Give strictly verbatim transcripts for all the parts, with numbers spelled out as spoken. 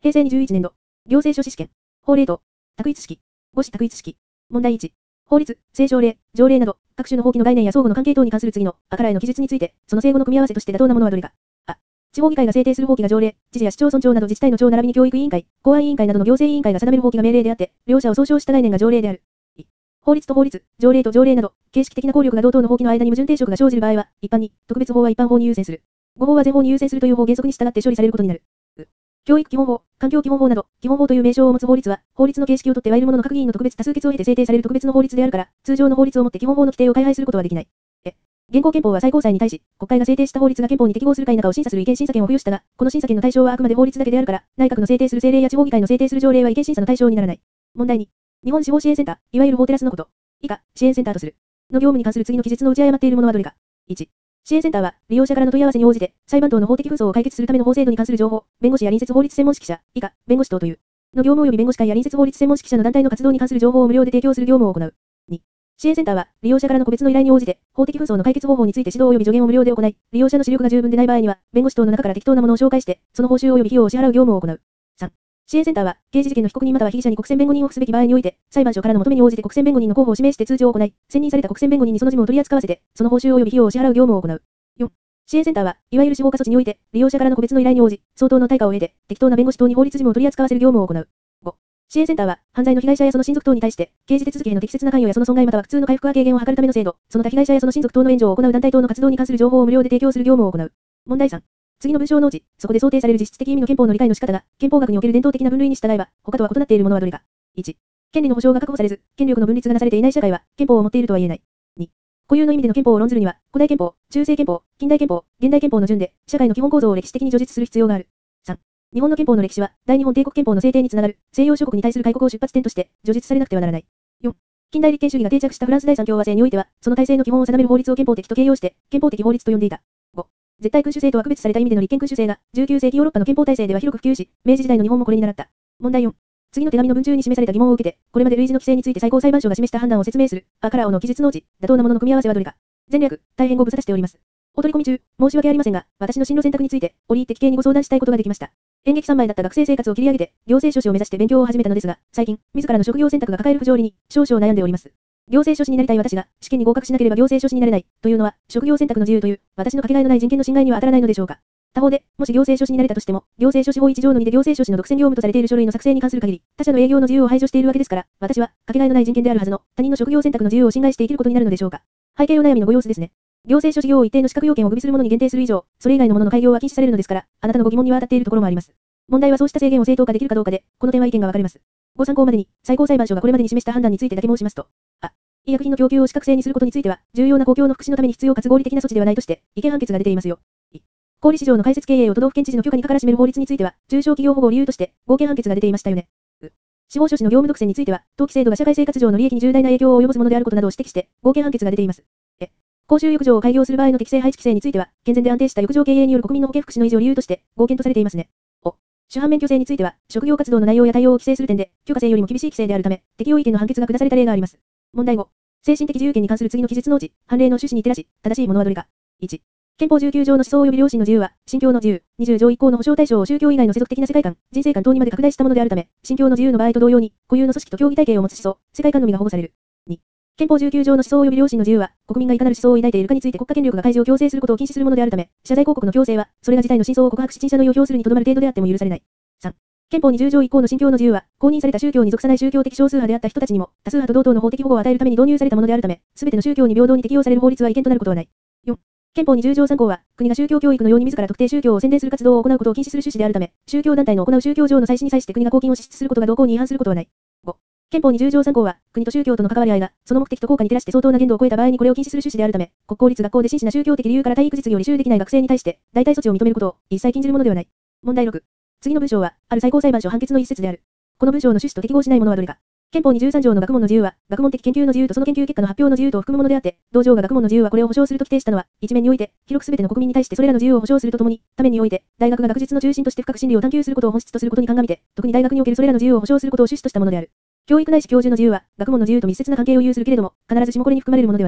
平成にじゅういちねん度。行政書士試験。法令等。択一式。五種択一式。問題いち。法律、政省令、条例など、各種の法規の概念や相互の関係等に関する次の、あからへの記述について、その整合の組み合わせとして妥当なものはどれか。あ。地方議会が制定する法規が条例、知事や市町村長など自治体の長並びに教育委員会、公安委員会などの行政委員会が定める法規が命令であって、両者を総称した概念が条例である。い。法律と法律、条例と条例など、形式的な効力が同等の法規の間に矛盾抵触が生じる場合は、一般に、特別法は一般法に優先する。誤法は全法に優先するという法原則に従って処理されることになる。う。教育基本法、環境基本法など、基本法という名称を持つ法律は、法律の形式をとってはいるものの各議員の特別多数決を経て制定される特別の法律であるから、通常の法律をもって基本法の規定を改廃することはできない。え。現行憲法は最高裁に対し、国会が制定した法律が憲法に適合するか否かを審査する違憲審査権を付与したが、この審査権の対象はあくまで法律だけであるから、内閣の制定する政令や地方議会の制定する条例は違憲審査の対象にならない。問題に、日本司法支援センター、いわゆる法テラスのこと。以下、支援センターとする。の業務に関する次の記述の打ち誤っているものはどれか。いち。支援センターは、利用者からの問い合わせに応じて、裁判等の法的紛争を解決するための法制度に関する情報、弁護士や隣接法律専門識者、以下、弁護士等という、の業務及び弁護士会や隣接法律専門識者の団体の活動に関する情報を無料で提供する業務を行う。に。支援センターは、利用者からの個別の依頼に応じて、法的紛争の解決方法について指導及び助言を無料で行い、利用者の視力が十分でない場合には、弁護士等の中から適当なものを紹介して、その報酬及び費用を支払う業務を行う。さん。支援センターは、刑事事件の被告人または被疑者に国選弁護人を付すべき場合において、裁判所からの求めに応じて国選弁護人の候補を指名して通知を行い、選任された国選弁護人にその事務を取り扱わせて、その報酬及び費用を支払う業務を行う。よん。支援センターは、いわゆる司法過措置において、利用者からの個別の依頼に応じ、相当の対価を得て、適当な弁護士等に法律事務を取り扱わせる業務を行う。ご。支援センターは、犯罪の被害者やその親族等に対して、刑事手続きへの適切な関与やその損害または苦痛の回復や軽減を図るための制度、その他被害者やその親族等の援助を行う団体等の活動に関する情報を無料で提供する業務を行う。問題さん。次の文章のうち、そこで想定される実質的意味の憲法の理解の仕方が、憲法学における伝統的な分類に従えば、他とは異なっているものはどれか。いち。権利の保障が確保されず、権力の分立がなされていない社会は、憲法を持っているとは言えない。に。固有の意味での憲法を論ずるには、古代憲法、中世憲法、近代憲法、現代憲法の順で、社会の基本構造を歴史的に叙述する必要がある。さん。日本の憲法の歴史は、大日本帝国憲法の制定につながる、西洋諸国に対する開国を出発点として、叙述されなくてはならない。よん。近代立憲主義が定着したフランス第三共和制においては、その体制の基本を定める法律を憲法的と形容して、憲法的法律と呼んでいた。ご。絶対君主制とは区別された意味での立憲君主制が、じゅうきゅう世紀ヨーロッパの憲法体制では広く普及し、明治時代の日本もこれに倣った。問題よん。次の手紙の文中に示された疑問を受けて、これまで類似の規制について最高裁判所が示した判断を説明する、あからおの記述のうち、妥当なものの組み合わせはどれか。前略、大変ご無沙汰しております。お取り込み中、申し訳ありませんが、私の進路選択について、折り入って危険にご相談したいことができました。演劇三昧だった学生生活を切り上げて、行政書士を目指して勉強を始めたのですが、最近、自らの職業選択が抱える不条理に、少々悩んでおります。行政書士になりたい私が、試験に合格しなければ行政書士になれない、というのは、職業選択の自由という、私のかけがえのない人権の侵害には当たらないのでしょうか。他方で、もし行政書士になれたとしても、行政書士法一条のにで行政書士の独占業務とされている書類の作成に関する限り、他者の営業の自由を排除しているわけですから、私は、かけがえのない人権であるはずの、他人の職業選択の自由を侵害して生きることになるのでしょうか。背景お悩みのご様子ですね。行政書士業を一定の資格要件を具備するものに限定する以上、それ以外のものの開業は禁止されるのですから、あなたのご疑問には当たっているところもあります。問題はそうした制限を正当化できるかどうかで、この点は意見が分かれます。ご参考までに、最高裁判所がこれまでに示した判断についてだけ申しますと、あ、医薬品の供給を資格制にすることについては、重要な公共の福祉のために必要かつ合理的な措置ではないとして、違憲判決が出ていますよ。い、小売市場の開設経営を都道府県知事の許可にかからしめる法律については、中小企業保護を理由として、合憲判決が出ていましたよね。う、司法書士の業務独占については、登記制度が社会生活上の利益に重大な影響を及ぼすものであることなどを指摘して、合憲判決が出ています。え、公衆浴場を開業する場合の適正配置規制については、健全で安定した浴場経営による国民の保健福祉の維持を理由として、合憲とされていますね。お、主犯免許制については、職業活動の内容や対応を規制する点で、許可制よりも厳しい規制であるため、適用違憲の判決が下された例があります。問題ご。精神的自由権に関する次の記述のうち、判例の趣旨に照らし、正しいものはどれか。いち。憲法じゅうきゅう条の思想及び良心の自由は、信教の自由、にじゅう条以降の保障対象を宗教以外の世俗的な世界観、人生観等にまで拡大したものであるため、信教の自由の場合と同様に、固有の組織と協議体系を持つ思想、世界観のみが保護される。に。憲法じゅうきゅう条の思想及び良心の自由は、国民がいかなる思想を抱いているかについて国家権力が開示を強制することを禁止するものであるため、謝罪広告の強制は、それが事態の真相を告白し陳謝の意を表するにとどまる程度であっても許されない。さん。憲法にじゅう条以降の信教の自由は、公認された宗教に属さない宗教的少数派であった人たちにも、多数派と同等の法的保護を与えるために導入されたものであるため、すべての宗教に平等に適用される法律は違憲となることはない。よん。憲法にじゅう条さん項は、国が宗教教育のように自ら特定宗教を宣伝する活動を行うことを禁止する趣旨であるため、宗教団体の行う宗教上の祭祀に際して国が公金を支出することが同項に違反することはない。ご。憲法にじゅう条さん項は、国と宗教との関わり合いが、その目的と効果に照らして相当な限度を超えた場合にこれを禁止する趣旨であるため、国公立学校で真摯な宗教的理由から体育実技を履修できない学生に対して、代替措置を認めることを一切禁じるものではない。問題ろく。次の文章は、ある最高裁判所判決の一節である。この文章の趣旨と適合しないものはどれか。憲法にじゅうさん条の学問の自由は、学問的研究の自由とその研究結果の発表の自由とを含むものであって、同条が学問の自由はこれを保障すると規定したのは、一面において、広くすべての国民に対してそれらの自由を保障するとともに、多面において、大学が学術の中心として深く真理を探求することを本質とすることに鑑みて、特に大学におけるそれらの自由を保障することを趣旨としたものである。教育ないし教授の自由は、学問の自由と密接な関係を有するけれども、必ずしもこれに含まれるものではない。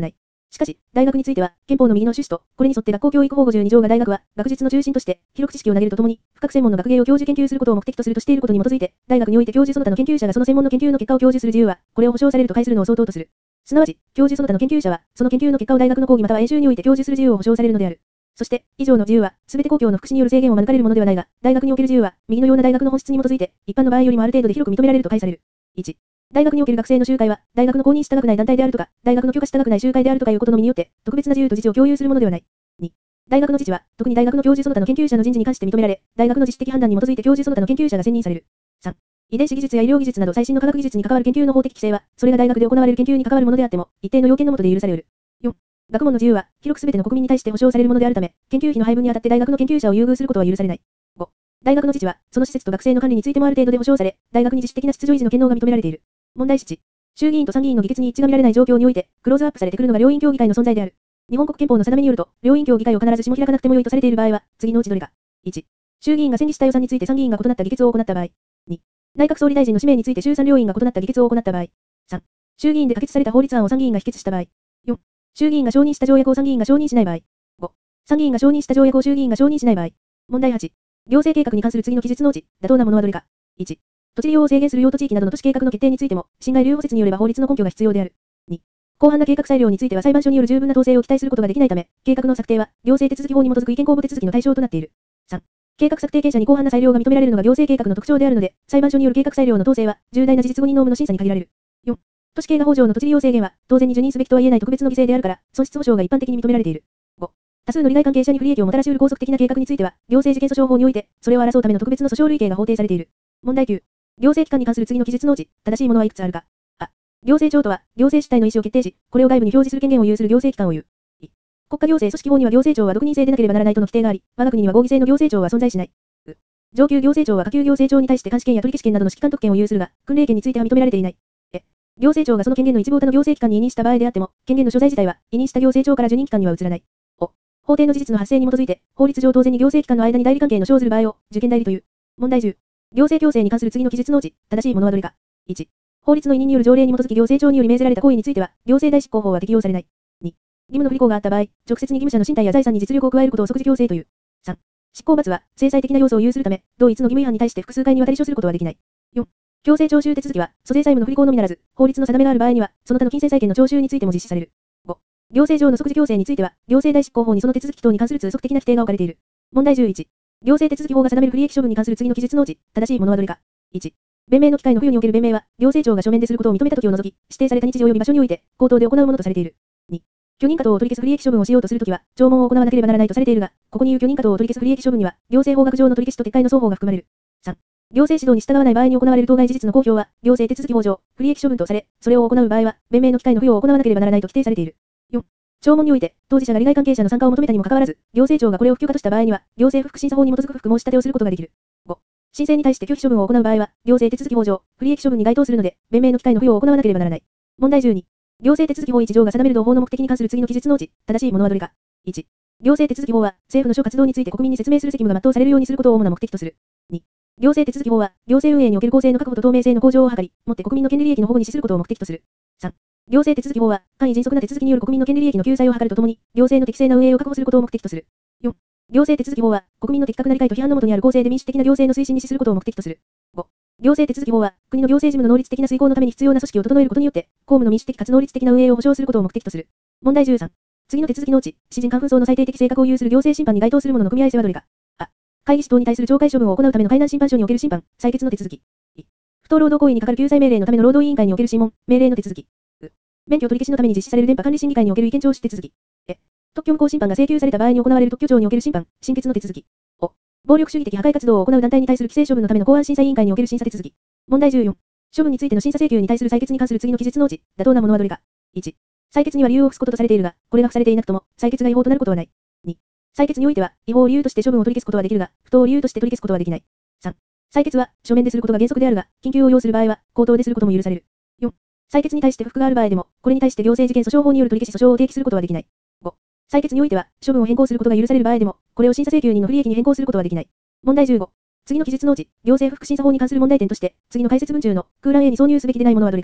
しかし、大学については、憲法の右の趣旨と、これに沿って学校教育法ごじゅうに条が大学は、学術の中心として、広く知識を投げるとともに、深く専門の学芸を教授研究することを目的とするとしていることに基づいて、大学において教授その他の研究者がその専門の研究の結果を教授する自由は、これを保障されると解するのを相当とする。すなわち、教授その他の研究者は、その研究の結果を大学の講義または演習において教授する自由を保障されるのである。そして、以上の自由は、すべて公共の福祉による制限を免れるものではないが、大学における自由は、右のような大学の本質に基づいて、一般の場合よりもある程度で広く認められると解される。いち. 大学における学生の集会は、大学の公認した学内団体であるとか、大学の許可した学内集会であるとかいうことのみによって、特別な自由と自治を共有するものではない。に. 大学の自治は、特に大学の教授その他の研究者の人事に関して認められ、大学の自主的判断に基づいて教授その他の研究者が選任される。さん. 遺伝子技術や医療技術など最新の科学技術に関わる研究の法的規制は、それが大学で行われる研究に関わるものであっても、一定の要件の下で許される。よん. 学問の自由は、広くすべての国民に対して保障されるものであるため、研究費の配分にあたって大学の研究者を優遇することは許されない。ご. 大学の自治は、その施設と学生の管理についてもある程度で保障され、大学に自主的な秩序維持の権能が認められている。問題なな. 衆議院と参議院の議決に一致が見られない状況において、クローズアップされてくるのが両院協議会の存在である。日本国憲法の定めによると、両院協議会を必ずしも開かなくてもよいとされている場合は、次のうちどれか。いち. 衆議院が選議した予算について参議院が異なった議決を行った場合。に. 内閣総理大臣の指名について衆参両院が異なった議決を行った場合。さん. 衆議院で可決された法律案を参議院が否決した場合。よん. 衆議院が承認した条約を参議院が承認しない場合。ご. 参議院が承認した条約を衆議院が承認しない場合。問題はち. 行政計画に関する次の記述のうち、妥当なものはどれか。いち. 土地利用を制限する用途地域などの都市計画の決定についても、侵害留保説によれば法律の根拠が必要である。に. 広範な計画裁量については裁判所による十分な統制を期待することができないため、計画の策定は、行政手続法に基づく意見公募手続きの対象となっている。さん. 計画策定権者に広範な裁量が認められるのが行政計画の特徴であるので、裁判所による計画裁量の統制は、重大な事実誤認濃務の審査に限られる。よん. 都市計画法上の土地利用制限は、当然に受任すべきとは言えない特別の犠牲であるから、損失保障が一般的に認められている。ご. 多数の利害関係者に不利益をもたらし得る拘束的な計画については、行政事件訴訟法において、それを争うための特別の訴訟類型が法定されている。問題きゅう. 行政機関に関する次の記述のうち、正しいものはいくつあるか。あ. 行政庁とは、行政主体の意思を決定し、これを外部に表示する権限を有する行政機関を言う。い. 国家行政組織法には行政庁は独任制でなければならないとの規定があり、我が国には合議制の行政庁は存在しない。う. 上級行政庁は下級行政庁に対して監視権や取消権などの指揮監督権を有するが、訓令権については認められていない。え. 行政庁がその権限の一部を他の行政機関に委任した場合であっても、権限の所在自体は、委任した行政庁から受任機関には移らない。お. 法定の事実の発生に基づいて、法律上当然に行政機関の間に代理関係の生ずる場合を、受験代理という。問題じゅう. 行政強制に関する次の記述のうち、正しいものはどれか。いち. 法律の委任による条例に基づき行政庁により命ぜられた行為については、行政代執行法は適用されない。に. 義務の不履行があった場合、直接に義務者の身体や財産に実力を加えることを即時強制という。さん. 執行罰は、制裁的な要素を有するため、同一の義務違反に対して複数回にわたり処することはできない。よん. 強制徴収手続きは、租税債務の不履行のみならず、法律の定めがある場合には、その他の金銭債権の徴収についても実施される。ご. 行政上の即時強制については、行政代執行法にその手続き等に関する通則的な規定が置かれている。問題じゅういち. 行政手続き法が定める不利益処分に関する次の記述のうち、正しいものはどれか。いち. 弁明の機会の付与における弁明は、行政庁が書面ですることを認めたときを除き、指定された日時及び場所において、口頭で行うものとされている。に. 許認可等を取り消す不利益処分をしようとするときは、聴聞を行わなければならないとされているが、ここに言う許認可等を取り消す不利益処分には、行政法学上の取り消しと撤回の双方が含まれる。さん. 行政指導に従わない場合に行われる当該事実の公表は、行政手続き法上、不利益処分とされ、それを行う場合は、弁明の機会の付与を行わなければならないと規定されている。よん. 聴聞において、当事者が利害関係者の参加を求めたにもかかわらず、行政庁がこれを不許可とした場合には、行政不服審査法に基づく不服申し立てをすることができる。ご. 申請に対して拒否処分を行う場合は、行政手続き法上、不利益処分に該当するので、弁明の機会の付与を行わなければならない。問題じゅうに. 行政手続き法いち条が定める同法の目的に関する次の記述のうち、正しいものはどれか。いち. 行政手続き法は、政府の諸活動について国民に説明する責務が全うされるようにすることを主な目的とする。に. 行政手続き法は、行政運営における公正の確保と透明性の向上を図り、もって国民の権利利益の保護に資することを目的とする。さん. 行政手続き法は、簡易迅速な手続きによる国民の権利利益の救済を図るとともに、行政の適正な運営を確保することを目的とする。よん. 行政手続き法は、国民の的確な理解と批判のもとにある公正で民主的な行政の推進に資することを目的とする。ご. 行政手続き法は、国の行政事務の能率的な遂行のために必要な組織を整えることによって、公務の民主的かつ能率的な運営を保障することを目的とする。問題じゅうさん. 次の手続きのうち、私人間紛争の最低的性格を有する行政審判に該当するものの組み合わせはどれか。あ. 会議士等に対する懲戒処分を行うための海難審判所における審判、採決の手続き。い. 不当労働行為に係る救済命令のための労働委員会における審問、命令の手続き。う. 免許取り消しのために実施される電波管理審議会における意見聴取手続き。え. 特許無効審判が請求された場合に行われる特許庁における審判、審決の手続き。お. 暴力主義的破壊活動を行う団体に対する規制処分のための公安審査委員会における審査手続き。問題じゅうよん. 処分についての審査請求に対する採決に関する次の記述のうち、妥当なものはどれか。いち. 採決には理由を付すこととされているが、これが付されていなくとも、採決が違法となることはない。に. 採決においては、違法を理由として処分を取り消すことはできるが、不当を理由として取り消すことはできない。さん. 採決は、書面ですることが原則であるが、緊急を要する場合は、口頭ですることも許される。よん. 採決に対して不服がある場合でも、これに対して行政事件訴訟法による取り消し訴訟を提起することはできない。ご. 採決においては、処分を変更することが許される場合でも、これを審査請求人の不利益に変更することはできない。問題じゅうご. 次の記述のうち、行政不服審査法に関する問題点として、次の解説文中の空欄 A に挿入すべきでないものはどれか。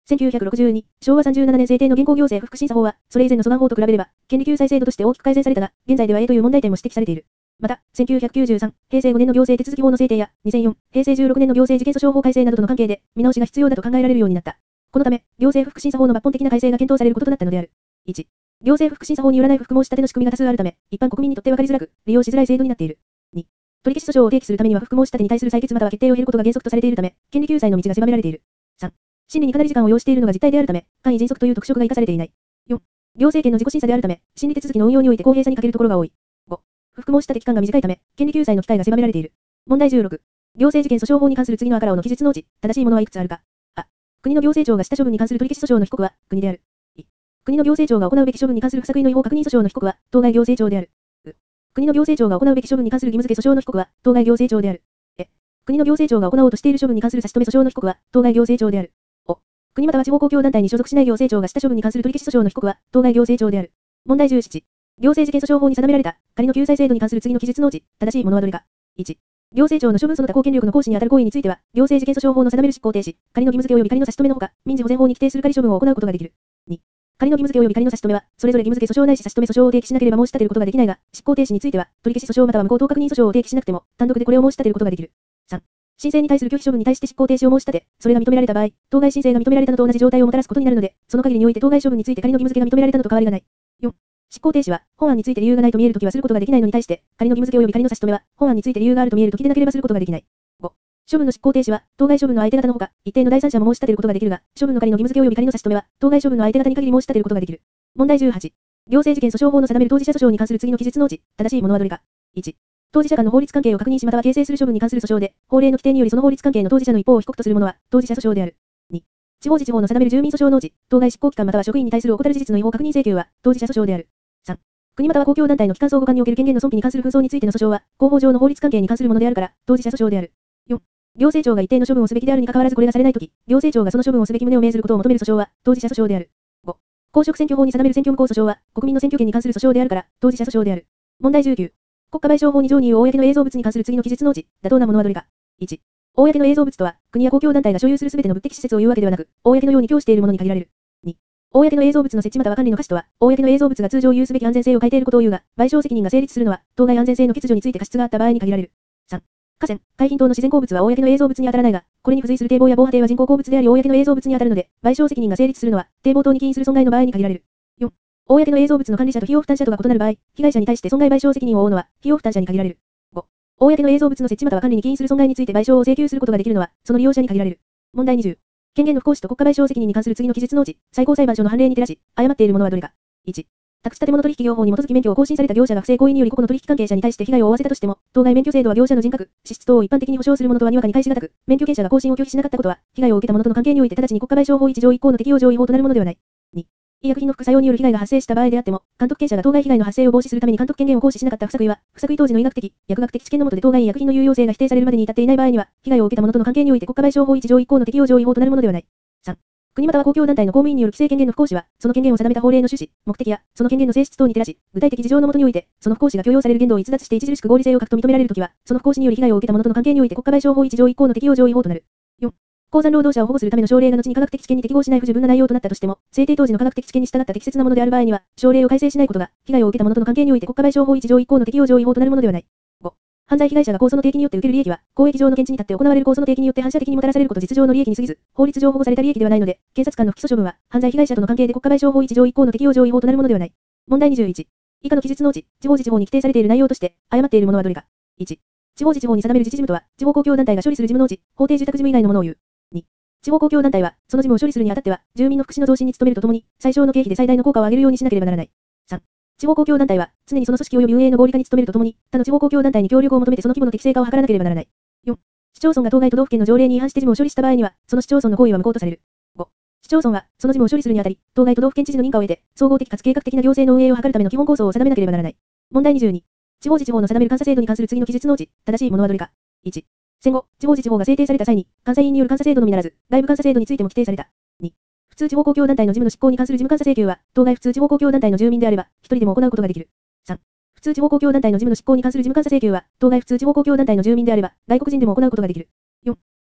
せんきゅうひゃくろくじゅうに、しょうわさんじゅうななねん制定の現行行政福祉審査法は、それ以前の訴願法と比べれば、権利救済制度として大きく改善されたが、現在では A という問題点も指摘されている。また、せんきゅうひゃくきゅうじゅうさん、平成ごねんの行政手続法の制定や、にせんよん、平成じゅうろくねんの行政事件訴訟法改正などとの関係で、見直しが必要だと考えられるようになった。このため、行政福祉審査法の抜本的な改正が検討されることとなったのである。いち、行政福祉審査法によらない不服申し立ての仕組みが多数あるため、一般国民にとって分かりづらく、利用しづらい制度になっている。に、取り消し訴訟を提起するためには不服申し立てに対する採決または決定を経ることが原則とされているため、権利救済の道が狭められている。さん、審理にかなり時間を要しているのが実態であるため、簡易迅速という特色が生かされていない。よん、行政権の自己審査であるため、審理手続きの運用において公平さに欠けるところが多い。ご、不服申し立て期間が短いため、権利救済の機会が狭められている。問題じゅうろく、行政事件訴訟法に関する次のあからおの記述のうち、正しいものはいくつあるか。あ、国の行政庁がした処分に関する取り消し訴訟の被告は、国である。い、国の行政庁が行うべき処分に関する不作為の違法確認訴訟の被告は、当該行政庁である。う、国の行政庁が行うべき処分に関する義務付け訴訟の被告は、当該行政庁である。え、国の行政庁が行おうとしている処分に関する差し止め訴訟の被告は、当該行政庁である。お、国または地方公共団体に所属しない行政庁がした処分に関する取り消し訴訟の被告は、当該行政庁である。問題じゅうなな、行政事件訴訟法に定められた、仮の救済制度に関する次の記述のうち、正しいものはどれか。いち、行政庁の処分その他公権力の行使にあたる行為については、行政事件訴訟法の定める執行停止、仮の義務付け及び仮の差し止めのほか、民事保全法に規定する仮処分を行うことができる。に、仮の義務付け及び仮の差し止めは、それぞれ義務付け訴訟ないし差し止め訴訟を提起しなければ申し立てることができないが、執行停止については、取り消し訴訟または無効等確認訴訟を提起しなくても、単独でこれを申し立てることができる。さん、申請に対する拒否処分に対して執行停止を申し立て、それが認められた場合、当該申請が認められたのと同じ状態をもたらすことになるので、その限りにおいて当該処分について仮の義務付けが認められたのと変わりがない。よん、執行停止は、本案について理由がないと見えるときはすることができないのに対して、仮の義務付け及び仮の差し止めは、本案について理由があると見えるときでなければすることができない。ご、処分の執行停止は、当該処分の相手方のほか、一定の第三者も申し立てることができるが、処分の仮の義務付け及び仮の差し止めは、当該処分の相手方に限り申し立てることができる。問題じゅうはち、行政事件訴訟法の定める当事者訴訟に関する次の記述のうち、正しいものはどれか。いち、当事者間の法律関係を確認しまたは形成する処分に関する訴訟で、法令の規定によりその法律関係の当事者の一方を被告とするものは、当事者訴訟である。に、地方自治法の定める住民訴訟のうち、当該執行機関または職員に対する怠る事実の違法確認請求は、当事者訴訟である。さん、国または公共団体の機関相互間における権限の損否に関する紛争についての訴訟は、公法上の法律関係に関するものであるから、当事者訴訟である。よん、行政庁が一定の処分をすべきであるに関わらずこれがされないとき、行政庁がその処分をすべき旨を命ずることを求める訴訟は、当事者訴訟である。ご、公職選挙法に定める選挙無効訴訟は、国民の選挙権に関する訴訟であるから、当事者訴訟である。問題じゅうきゅう、国家賠償法に上に言う公の映像物に関する次の記述のうち、妥当なものはどれか。いち、公の映像物とは、国や公共団体が所有するすべての物的施設を言うわけではなく、公のように供しているものに限られる。に、公の映像物の設置または管理の可視とは、公の映像物が通常有すべき安全性を欠いていることを言うが、賠償責任が成立するのは、当該安全性の欠如について過失があった場合に限られる。さん、河川、海浜等の自然鉱物は公の映像物に当たらないが、これに付随する堤防や防波堤は人工鉱物であり公の映像物に当たるので、賠償責任が成立するのは、堤防等に起因する損害の場合に限られる。よん、公の映像物の管理者と費用負担者とが異なる場合、被害者に対して損害賠償責任を負うのは、費用負担者に限られる。ご、公の映像物の設置または管理に起因する損害について賠償を請求することができるのは、その利用者に限られる。問題にじゅう、権限の不行使と国家賠償責任に関する次の記述のうち、最高裁判所の判例に照らし、誤っているものはどれか。いち、宅地建物取引業法に基づき免許を更新された業者が不正行為により個々の取引関係者に対して被害を負わせたとしても、当該免許制度は業者の人格、資質等を一般的に保障するものとはにわかに返しがたく、免許権者が更新を拒否しなかったことは、被害を受けた者との関係において直ちに国家賠償法一条一項の適用上違法となるものではない。に、医薬品の副作用による被害が発生した場合であっても、監督権者が当該被害の発生を防止するために監督権限を行使しなかった不作為は、不作為当時の医学的、薬学的知見の下で当該医薬品の有用性が否定されるまでに至っていない場合には、被害を受けた者との関係において国家賠償法一条一項の適用上違法となるものではない。さん、国または公共団体の公務員による規制権限の不行使は、その権限を定めた法令の趣旨、目的や、その権限の性質等に照らし、具体的事情の下において、その不行使が許容される限度を逸脱して著しく合理性を欠くと認められるときは、その不行使により被害を受けた者との関係において国家賠償法一条一項の適用上違法となる。よん、鉱山労働者を保護するための省令が後に科学的知見に適合しない不十分な内容となったとしても、制定当時の科学的知見に従った適切なものである場合には、省令を改正しないことが、被害を受けた者との関係において国家賠償法一条一項の適用上違法となるものではない。ご、犯罪被害者が控訴の提起によって受ける利益は、公益上の見地に立って行われる控訴の提起によって反射的にもたらされること実情の利益に過ぎず、法律上保護された利益ではないので、検察官の不起訴処分は、犯罪被害者との関係で国家賠償法一条一項の適用上違法となるものではない。問題にじゅういち、以下の記述のうち、地方自治法に規定されている内容として、誤っているものはどれか。いち、地方自治法に定める自治事務とは、地方公共団体が処理する事務のうち、法定住宅事務以外のものを言う。に、地方公共団体は、その事務を処理するにあたっては、住民の福祉の増進に努めるとともに、最小の経費で最大の効果を上げるようにしなければならない。さん、地方公共団体は、常にその組織及び運営の合理化に努めるとともに、他の地方公共団体に協力を求めてその規模の適正化を図らなければならない。よん、市町村が当該都道府県の条例に違反して事務を処理した場合には、その市町村の行為は無効とされる。ご、市町村は、その事務を処理するにあたり、当該都道府県知事の認可を得て、総合的かつ計画的な行政の運営を図るための基本構想を定めなければならない。問題にじゅうに、地方自治法の定める監査制度に関する次の記述のうち、正しいものはどれか。いち、戦後、地方自治法が制定された際に、監査院による監査制度のみならず、外部監査制度についても規定された。に、普通地方公共団体の事務の執行に関する事務監査請求は、当該普通地方公共団体の住民であれば、一人でも行うことができる。さん、普通地方公共団体の事務の執行に関する事務監査請求は、当該普通地方公共団体の住民であれば、外国人でも行うことができる。よん、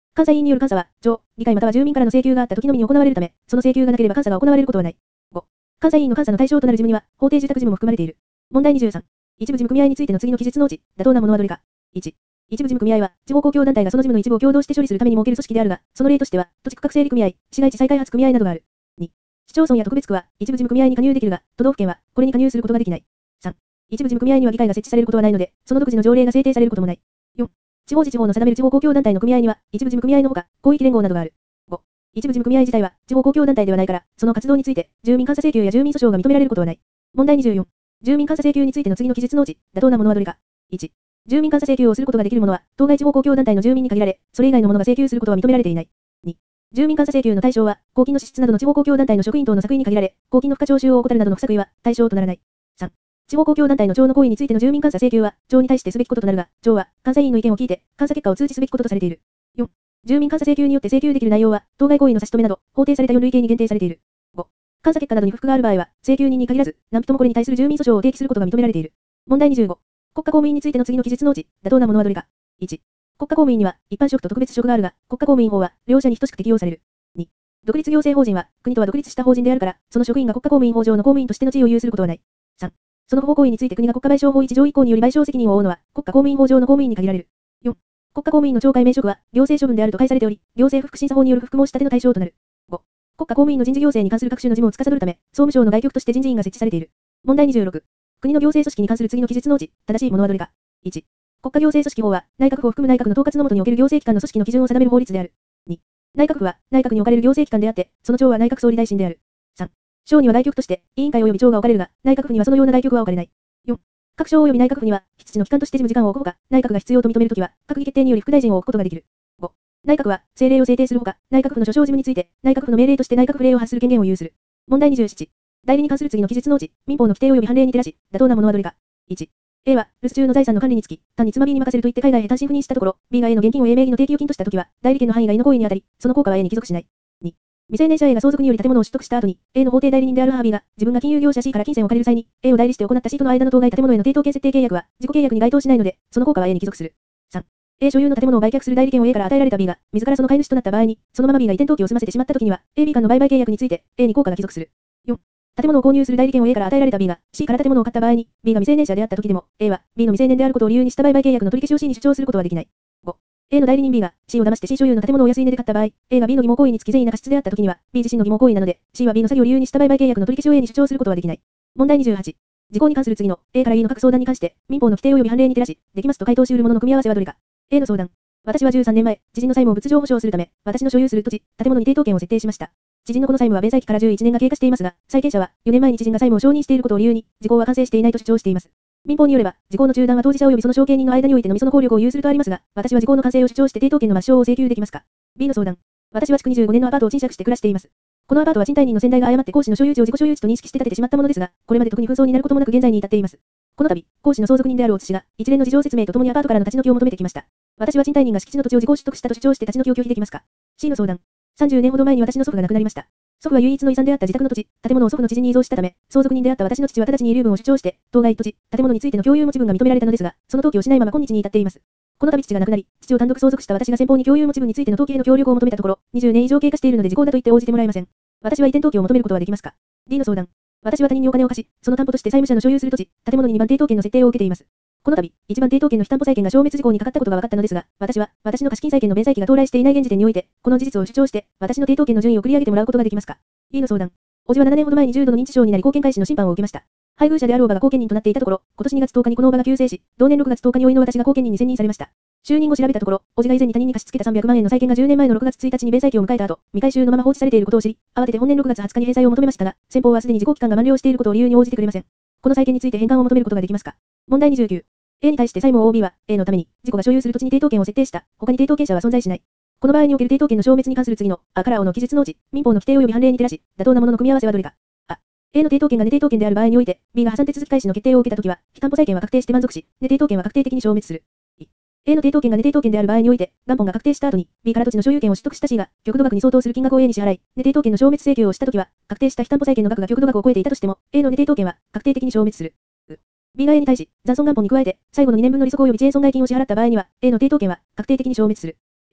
監査委員による監査は、町、議会または住民からの請求があった時のみに行われるため、その請求がなければ監査が行われることはない。ご、監査委員の監査の対象となる事務には、法定住宅事務も含まれている。問題にじゅうさん。一部事務組合についての次の記述のうち、妥当なものはどれか。いち、一部事務組合は、地方公共団体がその事務の一部を共同して処理するために設ける組織であるが、その例としては、土地区画整理組合、市街地再開発組合などがある。に、市町村や特別区は、一部事務組合に加入できるが、都道府県は、これに加入することができない。さん、一部事務組合には議会が設置されることはないので、その独自の条例が制定されることもない。よん、地方自治法の定める地方公共団体の組合には、一部事務組合のほか、広域連合などがある。ご、一部事務組合自体は、地方公共団体ではないから、その活動について、住民監査請求や住民訴訟が認められることはない。問題にじゅうよん。住民監査請求についての次の記述のうち、妥当なものはどれか。いち、住民監査請求をすることができるものは、当該地方公共団体の住民に限られ、それ以外の者が請求することは認められていない。に、住民監査請求の対象は、公金の支出などの地方公共団体の職員等の作為に限られ、公金の付加徴収を怠るなどの不作為は、対象とならない。さん、地方公共団体の町の行為についての住民監査請求は、町に対してすべきこととなるが、町は、監査委員の意見を聞いて、監査結果を通知すべきこととされている。よん、住民監査請求によって請求できる内容は、当該行為の差し止めなど、法定されたよん類型に限定されている。ご、監査結果などに不服がある場合は、請求人に限らず、何人もこれに対する住民訴訟を提起することが認められている。問題にじゅうご。国家公務員についての次の記述のうち、妥当なものはどれか。いち、国家公務員には、一般職と特別職があるが、国家公務員法は、両者に等しく適用される。に、独立行政法人は、国とは独立した法人であるから、その職員が国家公務員法上の公務員としての地位を有することはない。さん、その不法行為について国が国家賠償法一条以降により賠償責任を負うのは、国家公務員法上の公務員に限られる。よん、国家公務員の懲戒免職は、行政処分であると解されており、行政不服審査法による不服申し立ての対象となる。ご、国家公務員の人事行政に関する各種の事務を司るため、総務省の外局として人事院が設置されている。問題にじゅうろく。国の行政組織に関する次の記述のうち、正しいものはどれか。いち、国家行政組織法は、内閣府を含む内閣の統括の下における行政機関の組織の基準を定める法律である。に、内閣府は、内閣に置かれる行政機関であって、その長は内閣総理大臣である。さん、省には外局として、委員会及び長が置かれるが、内閣府にはそのような外局は置かれない。よん、各省及び内閣府には、必地の機関として事務次官を置くほか、内閣が必要と認めるときは、閣議決定により副大臣を置くことができる。ご、内閣は、政令を制定するほか、内閣府の諸省事務について、内閣府の命令として内閣府令を発する権限を有する。問題にじゅうなな。代理に関する次の記述のうち、民法の規定及び判例に照らし、妥当なものはどれか。いち、A は、留守中の財産の管理につき、単に妻 B に任せると言って海外へ単身赴任したところ、B が A の現金を A 名義の定期預金としたときは、代理権の範囲外の行為にあたり、その効果は A に帰属しない。に、未成年者 A が相続により建物を取得した後に、A の法定代理人である母 B が、自分が金融業者 C から金銭を借りる際に、A を代理して行った C との間の当該建物への抵当権設定契約は、自己契約に該当しないので、その効果は A に帰属する。さん、A 所有の建物を売却する代理権を A から与えられた B が、自らその買い主となった場合に、そのまま B が移転登記を済ませてしまったときには、A、B 間の売買契約について、A に効果が帰属する。よん、建物を購入する代理権を A から与えられた B が C から建物を買った場合に B が未成年者であった時でも A は B の未成年であることを理由にした売買契約の取り消しを C に主張することはできない。ご、A の代理人 B が C を騙して C 所有の建物を安い値で買った場合、A が B の疑問行為につき善意な過失であった時には B 自身の疑問行為なので C は B の詐欺を理由にした売買契約の取り消しを A に主張することはできない。問題にじゅうはち。事項に関する次の A から E の各相談に関して民法の規定及び判例に照らしできますと回答し得るものの組み合わせはどれか。A の相談。私はじゅうさんねんまえ、知人の債務を物情保証するため、私の所有する土地、建物に抵当権を設定しました。知人のこの債務は弁済期からじゅういちねんが経過していますが、債権者はよねんまえに知人が債務を承認していることを理由に、時効は完成していないと主張しています。民法によれば、時効の中断は当事者及びその承継人の間においてのみその効力を有するとありますが、私は時効の完成を主張して抵当権の抹消を請求できますか。B の相談。私は築にじゅうごねんのアパートを賃借して暮らしています。このアパートは賃貸人の先代が誤って公私の所有地を自己所有地と認識して建ててしまったものですが、これまで特に紛争になることもなく現在に至っています。この度、公私の相続人である私が、一連の事情説明とともにアパートからの立ち退きを求めてきました。私は賃貸人が敷地の土地を自己取得したと主張して立ち退きを拒否できますか。C の相談。さんじゅうねんほど前に私の祖父が亡くなりました。祖父は唯一の遺産であった自宅の土地、建物を祖父の知人に遺贈したため、相続人であった私の父は直ちに遺留分を主張して、当該土地、建物についての共有持ち分が認められたのですが、その登記をしないまま今日に至っています。この度父が亡くなり、父を単独相続した私が先方に共有持ち分についての登記への協力を求めたところ、にじゅうねん以上経過しているので時効だと言って応じてもらえません。私は移転登記を求めることはできますか。D の相談。私は他人にお金を貸し、その担保として債務者の所有する土地、建物ににばん抵当権の設定を受けています。この度、いちばん抵当権の非担保債権が消滅事項にかかったことが分かったのですが、私は、私の貸金債権の弁済期が到来していない現時点において、この事実を主張して、私の抵当権の順位を繰り上げてもらうことができますか。E の相談。叔父はななねんほど前に重度の認知症になり後見開始の審判を受けました。配偶者である叔母が後見人となっていたところ、今年にがつとおかにこの叔母が急逝し、同年ろくがつとおかに甥の私が後見人に選任されました。就任後調べたところ、叔父が以前に他人に貸し付けたさんびゃくまんえんの債権がじゅうねんまえのろくがつついたちに弁済期を迎えた後、未回収のまま放置されていることを知り、慌てて本年ろくがつはつかに返済を求めましたが、先方はすでに時効期間が満了していることを理由に応じてくれません。この債権について返還を求めることができますか。問題にじゅうきゅう。A に対して債務を負う B は、A のために、自己が所有する土地に抵当権を設定した、他に抵当権者は存在しない。この場合における抵当権の消滅に関する次の、A から O の記述のうち、民法の規定及び判例に照らし、妥当なものの組み合わせはどれか。あ、A の抵当権がネ抵当権である場合において、B が破産手続き開始の決定を受けたときは、非担保債権は確定して満足し、ネ抵当権は確定的に消滅する。A の抵当権がネ抵当権である場合において、元本が確定した後に、B から土地の所有権を取得した C が、極度額に相当する金額を A に支払い、ネ抵当権の消滅請求をしたときは、確定した非担保債権の額が極度額を超えていたとしても、A のネ抵当権は確定的に消滅する。B が A に対し、残損元本に加えて、最後のにねんぶんの利息及び遅延損害金を支払った場合には、A の抵当権は確定的に消滅する。え、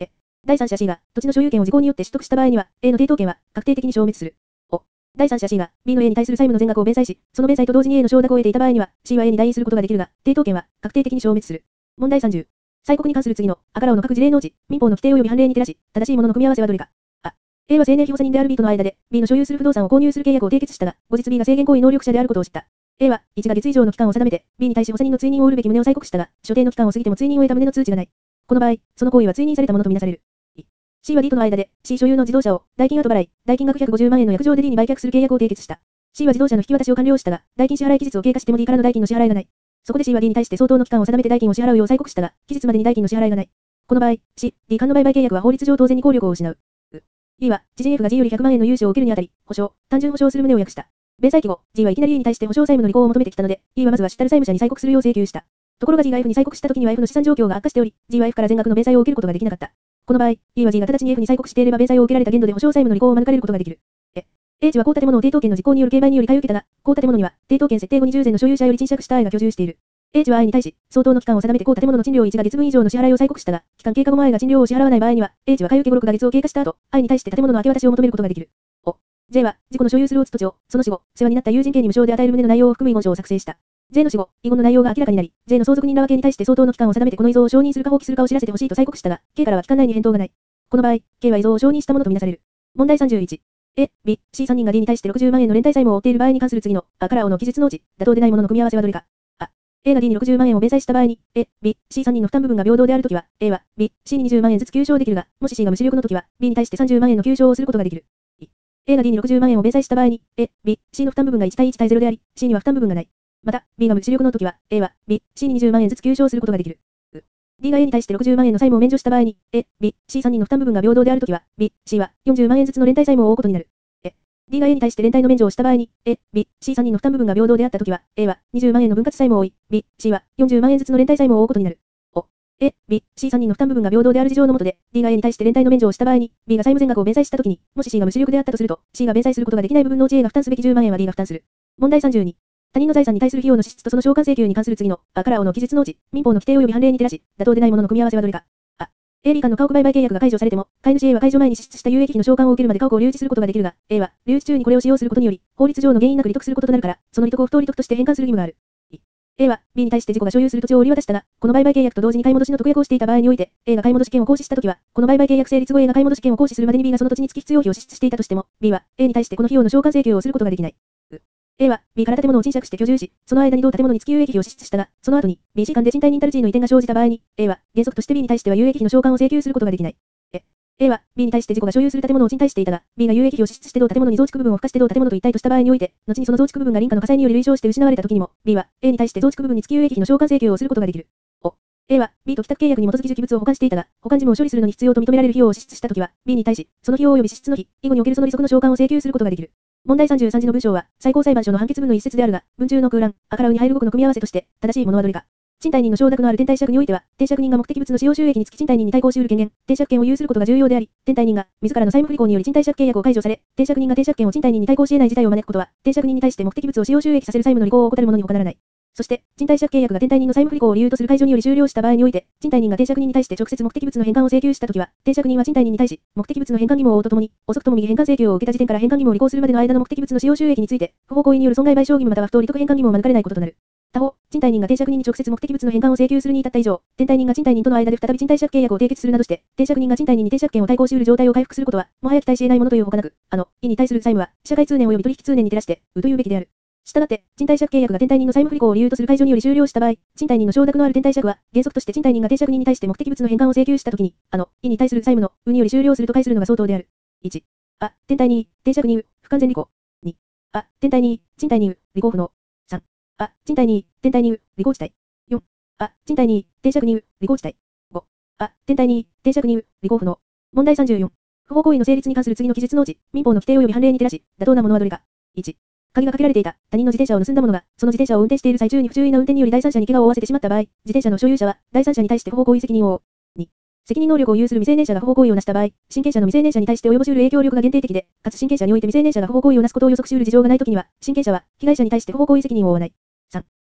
第三者 C が土地の所有権を時効によって取得した場合には、A の抵当権は確定的に消滅する。お。第三者 C が B の A に対する債務の全額を弁済し、その弁済と同時に A の承諾を得ていた場合には、C は A に代位することができるが、抵当権は確定的に消滅する。問題さんじゅう。催告に関する次の、あからおの各事例のうち、民法の規定及び判例に照らし、正しいものの組み合わせはどれか。あ。A は青年被保者人である B との間で、B の所有する不動産を購入する契約を締結したが、後日 B が制限行為能力者であることを知った。A は、いちかげつ以上の期間を定めて、B に対し保者人の追認を得るべき旨を催告したが、所定の期間を過ぎても追認を得た旨の通知がない。この場合、その行為は追認されたものとみなされる。C は D との間で、C 所有の自動車を、代金後払い、代金額ひゃくごじゅうまんえんの約定で D に売却する契約を締結した。C は自動車の引き渡しを完了したが、代金支払い期日を経過しても D からの代金の支払いがない。そこで C は D に対して相当の期間を定めて代金を支払うよう催告したが、期日までに代金の支払いがない。この場合、C、D 間の売買契約は法律上当然に効力を失う。E は、知人 F が G よりひゃくまんえんの融資を受けるにあたり、保証、単純保証する旨を訳した。弁済期後、G はいきなり E に対して保証債務の履行を求めてきたので、E はまずは主たる債務者に催告するよう請求した。ところが G が F に催告した時には F の資産状況が悪化しており、G は F から全額の弁済を受けることができなかった。この場合、E は G が直ちに F に催告していれば弁済を受けられた限度で保証債務の履行を免れることができる。え、H は公建物を抵当権の実行による競売により買い受けたが、公建物には、抵当権設定後にじゅうぜんの所有者より賃借した I が居住している。H は I に対し、相当の期間を定めて公建物の賃料いちかげつぶん以上の支払いを催告したが、期間経過後も I が賃料を支払わない場合には、H は買い受けごろくかげつを経過した後、I に対して建物の明け渡しを求めることができる。お。J は、自己の所有する土地を、その死後、世話になった友人権に無償で与える旨の内容を含む遺言書を作成した。J の死後、遺言の内容が明らかになり、J の相続人らは K に対して相当の期間を定めてこの遺贈を承認するか放棄するかを知らせてほしいと催告したが、K からは期間内に返答がない。この場合、K は遺贈を承認したものとみなされる。問題さんじゅういち。A、B、C さんにんが D に対してろくじゅうまんえんの連帯債務を負っている場合に関する次の、あからおの記述のうち、妥当でないものの組み合わせはどれか。あ、A が D にろくじゅうまんえんを弁済した場合に、A、B、C さんにんの負担部分が平等であるときは、A は B、C ににじゅうまんえんずつ給償できるが、もし C が無資力のときは、B に対してさんじゅうまんえんの給償をすることができる。A が D にろくじゅうまんえんを弁済した場合に、A、B、C の負担部分がいち対いち対ゼロであり、C には負担部分がない。また、B が無資力のときは、A は B、C ににじゅうまんえんずつ給償することができる。D が A に対してろくじゅうまんえんの債務を免除した場合に、A、B、C さんにんの負担部分が平等であるときは、B、C はよんじゅうまんえんずつの連帯債務を負うことになる。D が A に対して連帯の免除をした場合に、A、B、C さんにんの負担部分が平等であったときは、A はにじゅうまんえんの分割債務を負い、B、C はよんじゅうまんえんずつの連帯債務を負うことになる。お、A、B、C さんにんの負担部分が平等である事情の下で、D が A に対して連帯の免除をした場合に、B が債務全額を弁済したときに、もし C が無資力であったとすると、C が弁済することができない部分のうち A が負担すべきじゅうまんえんは D が負担する。問題さんじゅうに。他人の財産に対する費用の支出とその償還請求に関する次の、あからおの記述のうち、民法の規定及び判例に照らし、妥当でないものの組み合わせはどれか。あ、A、B 間の家屋売買契約が解除されても、買い主 A は解除前に支出した有益費の償還を受けるまで家屋を留置することができるが、A は、留置中にこれを使用することにより、法律上の原因なく利得することとなるから、その利得を不当利得として返還する義務がある。A は、B に対して自己が所有する土地を売り渡したが、この売買契約と同時に買い戻しの特約をしていた場合において、A が買い戻し権を行使したときは、この売買契約成立後 A が買い戻し権を行使するまでに B がその土地につき必要費を支出していたとしても、B は、A に対してこの費用の償還請求をすることができない。A は B から建物を賃借して居住し、その間に同建物につき有益費を支出したが、その後に B、C 間で賃貸人たる地位の移転が生じた場合に、A は原則として B に対しては有益費の償還を請求することができない。え、A は B に対して自己が所有する建物を賃貸していたが、B が有益費を支出して同建物に増築部分を付加して同建物と一体とした場合において、後にその増築部分が林家の火災により類焼して失われた時にも、B は A に対して増築部分につき有益費の償還請求をすることができる。お、A は B と寄託契約に基づき受物を保管していたが、保管事務を処理するのに必要と認められる費用を支出したときは、B に対し、その費用及び支出の費、以後におけるその利息の償還を請求することができる。問題さんじゅうさん次の文章は、最高裁判所の判決文の一節であるが、文中の空欄、あからうに入る語句の組み合わせとして、正しいものはどれか。賃貸人の承諾のある転貸借においては、転借人が目的物の使用収益につき賃貸人に対抗し得る権限、転借権を有することが重要であり、転貸人が自らの債務不履行により賃貸借契約を解除され、転借人が転借権を賃貸人に対抗し得ない事態を招くことは、転借人に対して目的物を使用収益させる債務の履行を怠る者に他ならない。そして、賃貸借契約が転貸人の債務不履行を理由とする解除により終了した場合において、賃貸人が転借人に対して直接目的物の返還を請求したときは、転借人は賃貸人に対し、目的物の返還義務を負うとともに、遅くとも右返還請求を受けた時点から返還義務を履行するまでの間の目的物の使用収益について、不法行為による損害賠償義務または不当利得返還義務を免れないこととなる。他方、賃貸人が転借人に直接目的物の返還を請求するに至った以上、転貸人が賃貸人との間で再び賃貸借契約を締結するなどして、転借人が賃貸人に転借権を対抗し得る状態を回復することは、もはや期待し得ないものというほかなく、あの、意に対する債務は、社会通念及び取引通念に照らして、うというべきである。したがって、賃貸借契約が転貸人の債務不履行を理由とする解除により終了した場合、賃貸人の承諾のある転貸借は、原則として賃貸人が転借人に対して目的物の返還を請求したときに、あの、意に対する債務の、うにより終了すると解するのが相当である。いち、あ、転貸人、転借人、不完全履行。に、あ、転貸人、賃貸人、履行不能。さん、あ、賃貸人、転貸人、履行地帯。よん、あ、賃貸人、転借人、履行地帯。ご、あ、転貸人、転借人、履行不能。問題さんじゅうよん。不法行為の成立に関する次の記述のうち、民法の規定及び判例に照らし、妥当なものはどれか。いち、鍵がかけられていた他人の自転車を盗んだ者が、その自転車を運転している最中に不注意な運転により第三者に怪我を負わせてしまった場合、自転車の所有者は第三者に対して不法行為責任を負う。に、責任能力を有する未成年者が不法行為をなした場合、親権者の未成年者に対して及ぼし得る影響力が限定的で、かつ親権者において未成年者が不法行為をなすことを予測し得る事情がないときには、親権者は被害者に対して不法行為責任を負わない。さん、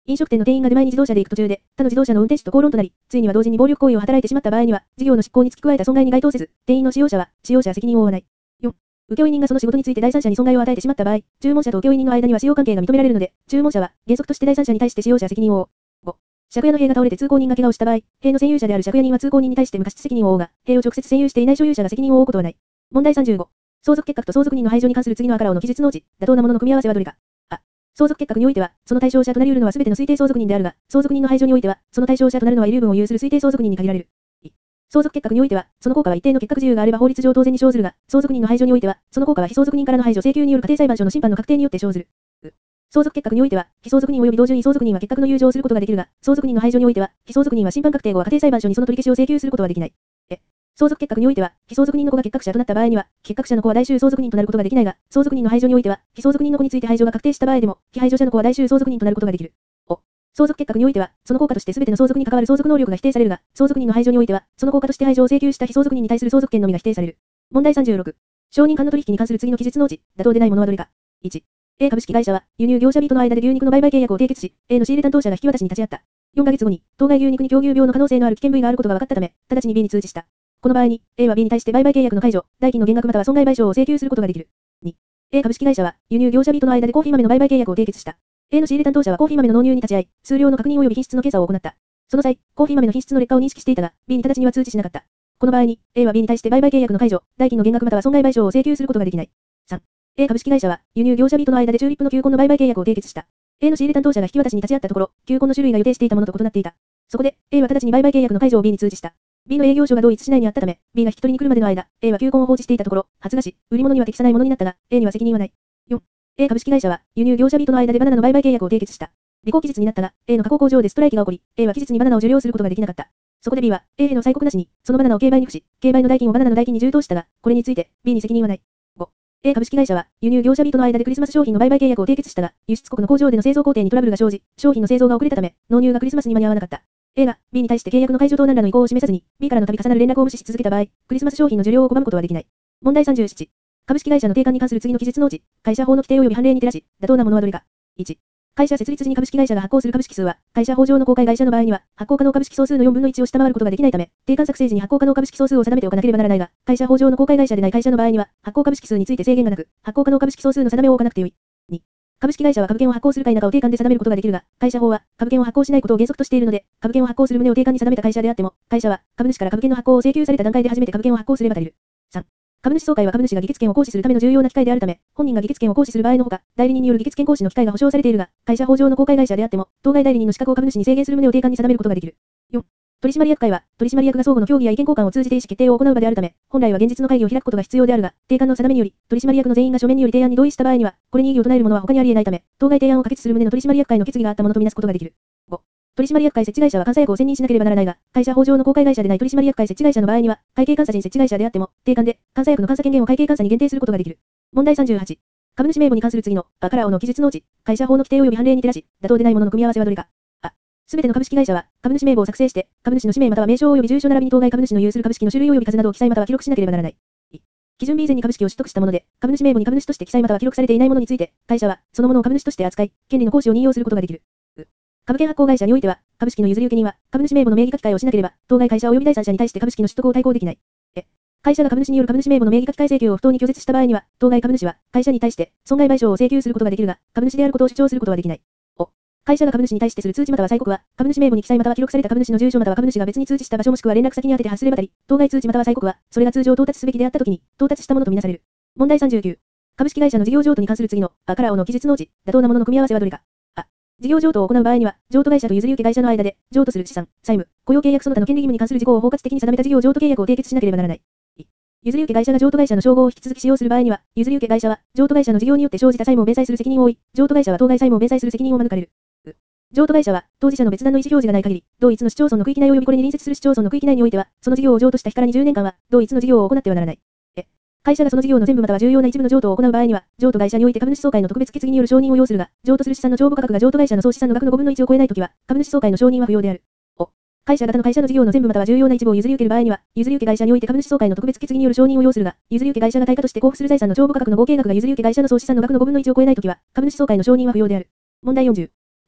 飲食店の店員が出前に自動車で行く途中で、他の自動車の運転手と口論となり、ついには同時に暴力行為を働いてしまった場合には、事業の執行に付け加えた損害に該当せず、店員の使用者は、使用者は責任を負わない。よん、請負人がその仕事について第三者に損害を与えてしまった場合、注文者と請負人の間には使用関係が認められるので、注文者は、原則として第三者に対して使用者は責任を負う。ご、借家の塀が倒れて通行人が怪我をした場合、塀の占有者である借家人は通行人に対して無過失責任を負うが、塀を直接占有していない所有者が責任を負うことはない。問題さんじゅうご。相続結核と相続人の排除に関する次のあからおの記述のうち、妥当なものの組み合わせはどれか。あ、相続結核においては、その対象者となり得るのは全ての推定相続人であるが、相続人の排除においては、その対象者となるのは遺留分を有する推定相続人に限られる。い、相続結核においては、その効果は一定の結核自由があれば法律上当然に生ずるが、相続人の排除においては、その効果は被相続人からの排除請求による家庭裁判所の審判の確定によって生ずる。う、相続結核においては、被相続人及び同順位相続人は結核の有情をすることができるが、相続人の排除においては、被相続人は審判確定後は家庭裁判所にその取り消しを請求することはできない。え、相続結核においては、被相続人の子が結核者となった場合には、結核者の子は代収相続人となることができないが、相続人の排除においては、被相続人の子について排除が確定した場合でも、被排除者の子は代収相続人となることができる。お、相続結核においては、その効果として全ての相続に関わる相続能力が否定されるが、相続人の排除においては、その効果として排除を請求した被相続人に対する相続権のみが否定される。問題さんじゅうろく。承認間の取引に関する次の記述のうち、妥当でないものはどれか。いち、A 株式会社は、輸入業者 B との間で牛肉の売買契約を締結し、A の仕入れ担当者が引き渡しに立ち会った。よんかげつごに、当該牛肉に狂牛病の可能性のある危険部位があることが分かったため、直ちに B に通知した。この場合に、A は B に対して売買契約の解除、代金の減額または損害賠償を請求することができる。に、A 株式会社は、輸入業者 B との間でコーヒー豆の売買契約を締結した。A の仕入れ担当者はコーヒー豆の納入に立ち会い、数量の確認及び品質の検査を行った。その際、コーヒー豆の品質の劣化を認識していたが、B に直ちには通知しなかった。この場合に、A は B に対して売買契約の解除、代金の減額または損害賠償を請求することができない。さん、A 株式会社は、輸入業者 B との間でチューリップの球根の売買契約を締結した。A の仕入れ担当者が引き渡しに立ち会ったところ、球根の種類が予定していたものと異なっていた。そこで、A は直ちに売買契約の解除を B に通知した。B の営業所が同一市内にあったため、B が引き取りに来るまでの間、A は球根を放置していたところ、発芽し、売り物には適さないものになったが、A には責任はない。よん、A 株式会社は、輸入業者 B との間でバナナの売買契約を締結した。履行期日になったが、A の加工工場でストライキが起こり、A は期日にバナナを受領することができなかった。そこで B は、A への催告なしに、そのバナナを競売に付し、競売の代金をバナナの代金に充当したが、これについて、B に責任はない。ご、A 株式会社は、輸入業者 B との間でクリスマス商品の売買契約を締結したが、輸出国の工場での製造工程にトラブルが生じ、商品の製造が遅れたため、納入がクリスマスに間に合わなかった。A が B に対して契約の解除等何らの意向を示さずに、B からの度重なる連絡を無視し続けた場合、クリスマス商品の受領を拒むことはできない。問題さんじゅうなな。株式会社の定款に関する次の記述のうち、会社法の規定及び判例に照らし、妥当なものはどれか。いち、会社設立時に株式会社が発行する株式数は、会社法上の公開会社の場合には、発行可能株式総数のよんぶんのいちを下回ることができないため、定款作成時に発行可能株式総数を定めておかなければならないが、会社法上の公開会社でない会社の場合には、発行株式数について制限がなく、発行可能株式総数の定めを置かなくてよい。に、株式会社は株券を発行するか否かを定款で定めることができるが、会社法は株券を発行しないことを原則としているので、株券を発行する旨を定款に定めた会社であっても、会社は株主から株券の発行を請求された段階で初めて株券を発行すれば足りる。さん、株主総会は株主が議決権を行使するための重要な機会であるため、本人が議決権を行使する場合のほか、代理人による議決権行使の機会が保障されているが、会社法上の公開会社であっても、当該代理人の資格を株主に制限する旨を定款に定めることができる。よん、取締役会は、取締役が相互の協議や意見交換を通じて意思決定を行う場であるため、本来は現実の会議を開くことが必要であるが、定款の定めにより、取締役の全員が書面により提案に同意した場合には、これに異議を唱える者は他にあり得ないため、当該提案を可決する旨の取締役会の決議があったものとみなすことができる。ご、取締役会設置会社は監査役を選任しなければならないが、会社法上の公開会社でない取締役会設置会社の場合には、会計監査人設置会社であっても、定款で、監査役の監査権限を会計監査に限定することができる。問題さんじゅうはち。株主名簿に関する次の、あからおの記述のうち、会社法の規定及び判例に照らし、妥当でないものの組み合わせはどれか。あ、すべての株式会社は、株主名簿を作成して、株主の氏名または名称及び住所並びに当該株主の有する株式の種類及び数などを記載または記録しなければならない。い、基準日以前に株式を取得したもので、株主名簿に株主として記載または記録されていないものについて、会社は、そのものを株主として扱い、権利の行使を任用することができる。う、株券発行会社においては、株式の譲り受け人は、株主名簿の名義書き換えをしなければ、当該会社及び第三者に対して株式の取得を対抗できない。え、会社が株主による株主名簿の名義書き換え請求を不当に拒絶した場合には、当該株主は、会社に対して、損害賠償を請求することができるが、株主であることを主張することはできない。お、会社が株主に対してする通知または催告は、株主名簿に記載または記録された株主の住所または株主が別に通知した場所もしくは連絡先に宛てて発すればたり、当該通知または催告は、それが通常到達すべきであったときに、到達したものとみなされる。問題さんじゅうきゅう。株式会社の事業譲渡に関する次の、あからおの記述のうち、妥当なものの組み合わせはどれか。あ、事業譲渡を行う場合には、譲渡会社と譲り受け会社の間で、譲渡する資産、債務、雇用契約その他の権利義務に関する事項を包括的に定めた事業譲渡契約を締結しなければならない。い、譲り受け会社が譲渡会社の称号を引き続き使用する場合には、譲り受け会社は、譲渡会社の事業によって生じた債務を弁済する責任を負い、譲渡会社は当該債務を弁済する責任を免れる。う、譲渡会社は、当事者の別段の意思表示がない限り、同一の市町村の区域内及びこれに隣接する市町村の区域内においては、その事業を譲渡した日からにじゅうねんかんは、同一の事業を行ってはならない。え、会社がその事業の全部または重要な一部の譲渡を行う場合には、譲渡会社において株主総会の特別決議による承認を要するが、譲渡する資産の帳簿価格が譲渡会社の総資産の額のごぶんのいちを超えないときは、株主総会の承認は不要である。お、会社型の会社の事業の全部または重要な一部を譲り受ける場合には、譲り受け会社において株主総会の特別決議による承認を要するが、譲り受け会社が対価として交付する財産の帳簿価格の合計額が譲り受け会社の総資産の額のごぶんのいちを超えないときは、株主総会の承認は不要である。問題よんじゅう。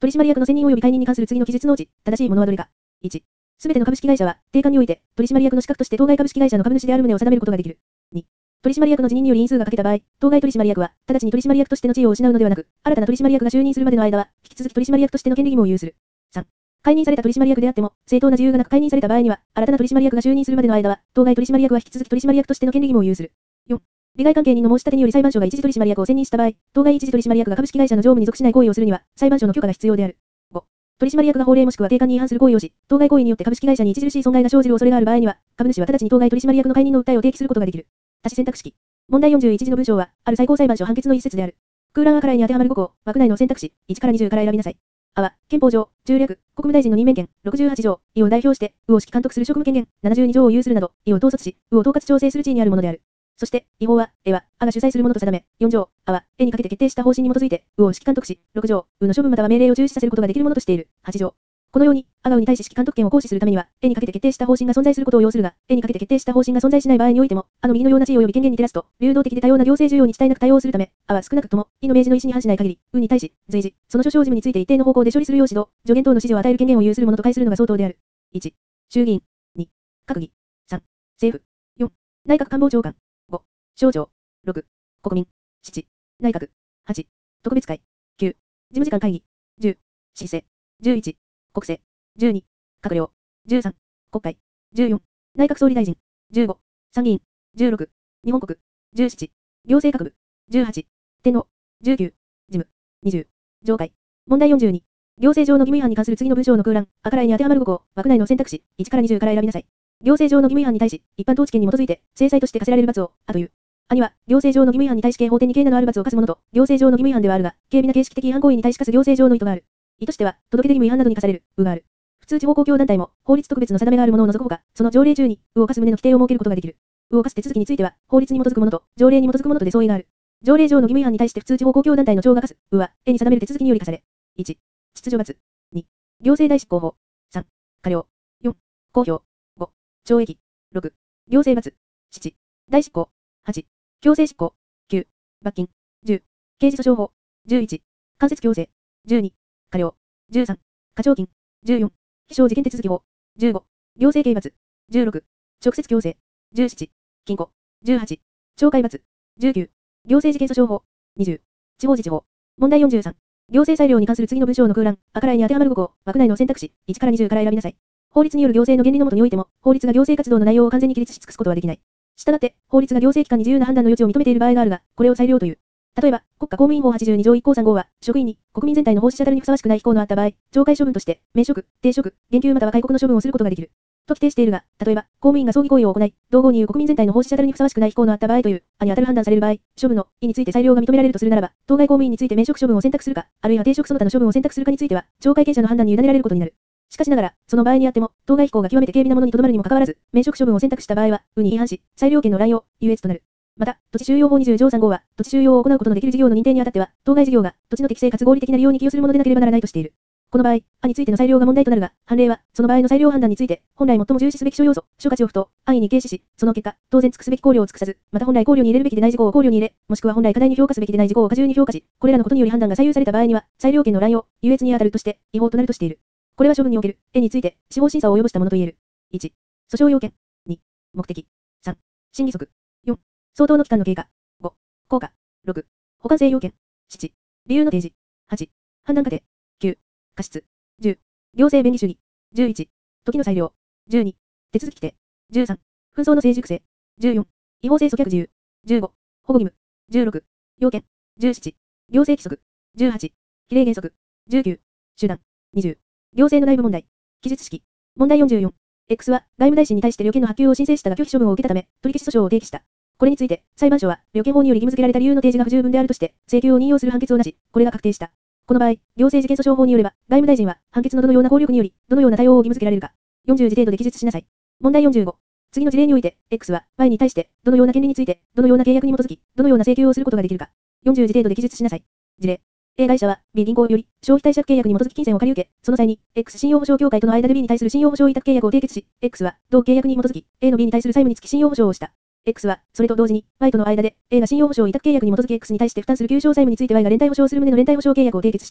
取締役の選任及び解任に関する次の記述のうち、正しいものはどれか。いち、すべての株式会社は、定款において、取締役の資格として当該株式会社の株主である旨を定めることができる。に、取締役の辞任により因数が欠けた場合、当該取締役は、直ちに取締役としての地位を失うのではなく、新たな取締役が就任するまでの間は、引き続き取締役としての権利義務を有する。さん、解任された取締役であっても、正当な自由がなく解任された場合には、新たな取締役が就任するまでの間は、当該取締役は引き続き取締役としての権利義務を有する。よん、利害関係人の申し立てにより裁判所が一時取締役を選任した場合、当該一時取締役が株式会社の常務に属しない行為をするには、裁判所の許可が必要である。ご、取締役が法令もしくは定款に違反する行為をし、当該行為によって株式会社に著しい損害が生じる恐れがある場合には、株主は直ちに当該取締役の解任の訴えを提起することができる。多子選択式。問題よんじゅういち次の文章は、ある最高裁判所判決の一節である。空欄アカライに当てはまるご項、枠内の選択肢、いちからにじゅうから選びなさい。あは、憲法上、重略、国務大臣の任命権、ろくじゅうはち条、意を代表して、うを指揮監督する職務権限、ななじゅうに条を有するなど、意を統率し、うを統括調整する地位にあるものである。そして、違法は、えは、あが主催するものと定め、よん条、あは、えにかけて決定した方針に基づいて、うを指揮監督し、ろく条、うの処分または命令を中止させることができるものとしている。はち条。このように、あがうに対し指揮監督権を行使するためには、えにかけて決定した方針が存在することを要するが、えにかけて決定した方針が存在しない場合においても、あの右のような地位及び権限に照らすと、流動的で多様な行政需要に遅滞なく対応するため、あは少なくとも、意の明示の意思に反しない限り、うに対し、随時、その諸々事務について一定の方向で処理するよう指導、助言等の指示を与える権限を有するものと解するのが相当である。いち、衆議院。に、閣議。さん、政府。よん、内閣官房長官。ご、省庁。ろく、国民。なな、内閣。はち、特別会。きゅう、事務次官会議。じゅう、市政。じゅういち、国政。じゅうに、閣僚。じゅうさん、国会。じゅうよん、内閣総理大臣。じゅうご、参議院。じゅうろく、日本国。じゅうなな、行政各部。じゅうはち、天皇。じゅうきゅう、事務。にじゅう、上会。問題よんじゅうに、行政上の義務違反に関する次の文章の空欄、あからいに当てはまるご項、枠内の選択肢、いちからにじゅうから選びなさい。行政上の義務違反に対し、一般統治権に基づいて、制裁として課せられる罰を、あという。あには、行政上の義務違反に対し刑法典に刑などある罰を課すものと、行政上の義務違反ではあるが、軽微な形式的違反行為に対し課す行政上の意図がある。意としては、届け出義務違反などに課される、うがある。普通地方公共団体も、法律特別の定めがあるものを除くほか、その条例中に、うを課す旨の規定を設けることができる。うを課す手続きについては、法律に基づくものと、条例に基づくものとで相違がある。条例上の義務違反に対して普通地方公共団体の長が課す、うは、えに定める手続きにより課され。いち、秩序罰。に、行政代執行法。さん、過料。よん、公表。ご、懲役。ろく、行政罰。なな、代執行。はち、強制執行。きゅう、罰金。じゅう、刑事訴訟法。じゅういち、間接強制。じゅうに、過料。じゅうさん、課徴金。じゅうよん、非訟事件手続き法。じゅうご、行政刑罰。じゅうろく、直接強制。じゅうなな、禁錮。じゅうはち、懲戒罰。じゅうきゅう、行政事件訴訟法。にじゅう、地方自治法。問題よんじゅうさん、行政裁量に関する次の文章の空欄、あからいに当てはまるご項、枠内の選択肢、いちからにじゅうから選びなさい。法律による行政の原理の下においても、法律が行政活動の内容を完全に規律し尽くすことはできない。したがって、法律が行政機関に自由な判断の余地を認めている場合があるが、これを裁量という。例えば、国家公務員法はちじゅうに条いっ項さん号は、職員に、国民全体の奉仕者たるにふさわしくない非行のあった場合、懲戒処分として、免職、停職、減給または戒告の処分をすることができる。と規定しているが、例えば、公務員が葬儀行為を行い、同号にいう国民全体の奉仕者たるにふさわしくない非行のあった場合という、あに当たる判断される場合、処分の、意について裁量が認められるとするならば、当該公務員について免職処分を選択するか、あるいは停職その他の処分を選択するかについては、懲戒権者の判断に委ねられることになる。しかしながら、その場合にあっても、当該非行が極めて軽微なものにとどまるにもかかわらず、免職処分を選択した場合は、うに違反し、裁量権の乱用、優越となる。また、土地収用法にじゅう条さん号は、土地収用を行うことのできる事業の認定にあたっては、当該事業が、土地の適正かつ合理的な利用に寄与するものでなければならないとしている。この場合、あについての裁量が問題となるが、判例は、その場合の裁量判断について、本来最も重視すべき諸要素、諸価値を不当、安易に軽視し、その結果、当然尽くすべき考慮を尽くさず、また本来考慮に入れるべきでない事項を考慮に入れ、もしくは本来過大に評価すべきでない事項を過重に評価し、これらのことにより判断が左右された場合には、裁量権の乱用、優越にあたるとして、違法となるとしている。これは処分における、絵について、司法審査を及ぼしたものといえる。いち、訴訟要件。に、目的。さん、審議則。よん、相当の期間の経過。ご、効果。ろく、補完性要件。なな、理由の提示。はち、判断過程。きゅう、過失。じゅう、行政便宜主義。じゅういち、時の裁量。じゅうに、手続き規定。じゅうさん、紛争の成熟性。じゅうよん、違法性阻却自由。じゅうご、保護義務。じゅうろく、要件。じゅうなな、行政規則。じゅうはち、比例原則。じゅうきゅう、手段。にじゅう、行政の内部問題。記述式。問題よんじゅうよん。X は、外務大臣に対して旅券の発給を申請したが拒否処分を受けたため、取り消し訴訟を提起した。これについて、裁判所は、旅券法により義務付けられた理由の提示が不十分であるとして、請求を任用する判決をなし、これが確定した。この場合、行政事件訴訟法によれば、外務大臣は、判決のどのような効力により、どのような対応を義務付けられるか。よんじゅう字程度で記述しなさい。問題よんじゅうご。次の事例において、X は、Y に対して、どのような権利について、どのような契約に基づき、どのような請求をすることができるか。よんじゅう字程度で記述しなさい。事例。A 会社は B 銀行より消費貸借契約に基づき金銭を借り受け、その際に X 信用保証協会との間で B に対する信用保証委託契約を締結し、X は同契約に基づき A の B に対する債務につき信用保証をした。X はそれと同時に Y との間で A が信用保証委託契約に基づき X に対して負担する求償債務について Y が連帯保証する旨の連帯保証契約を締結した。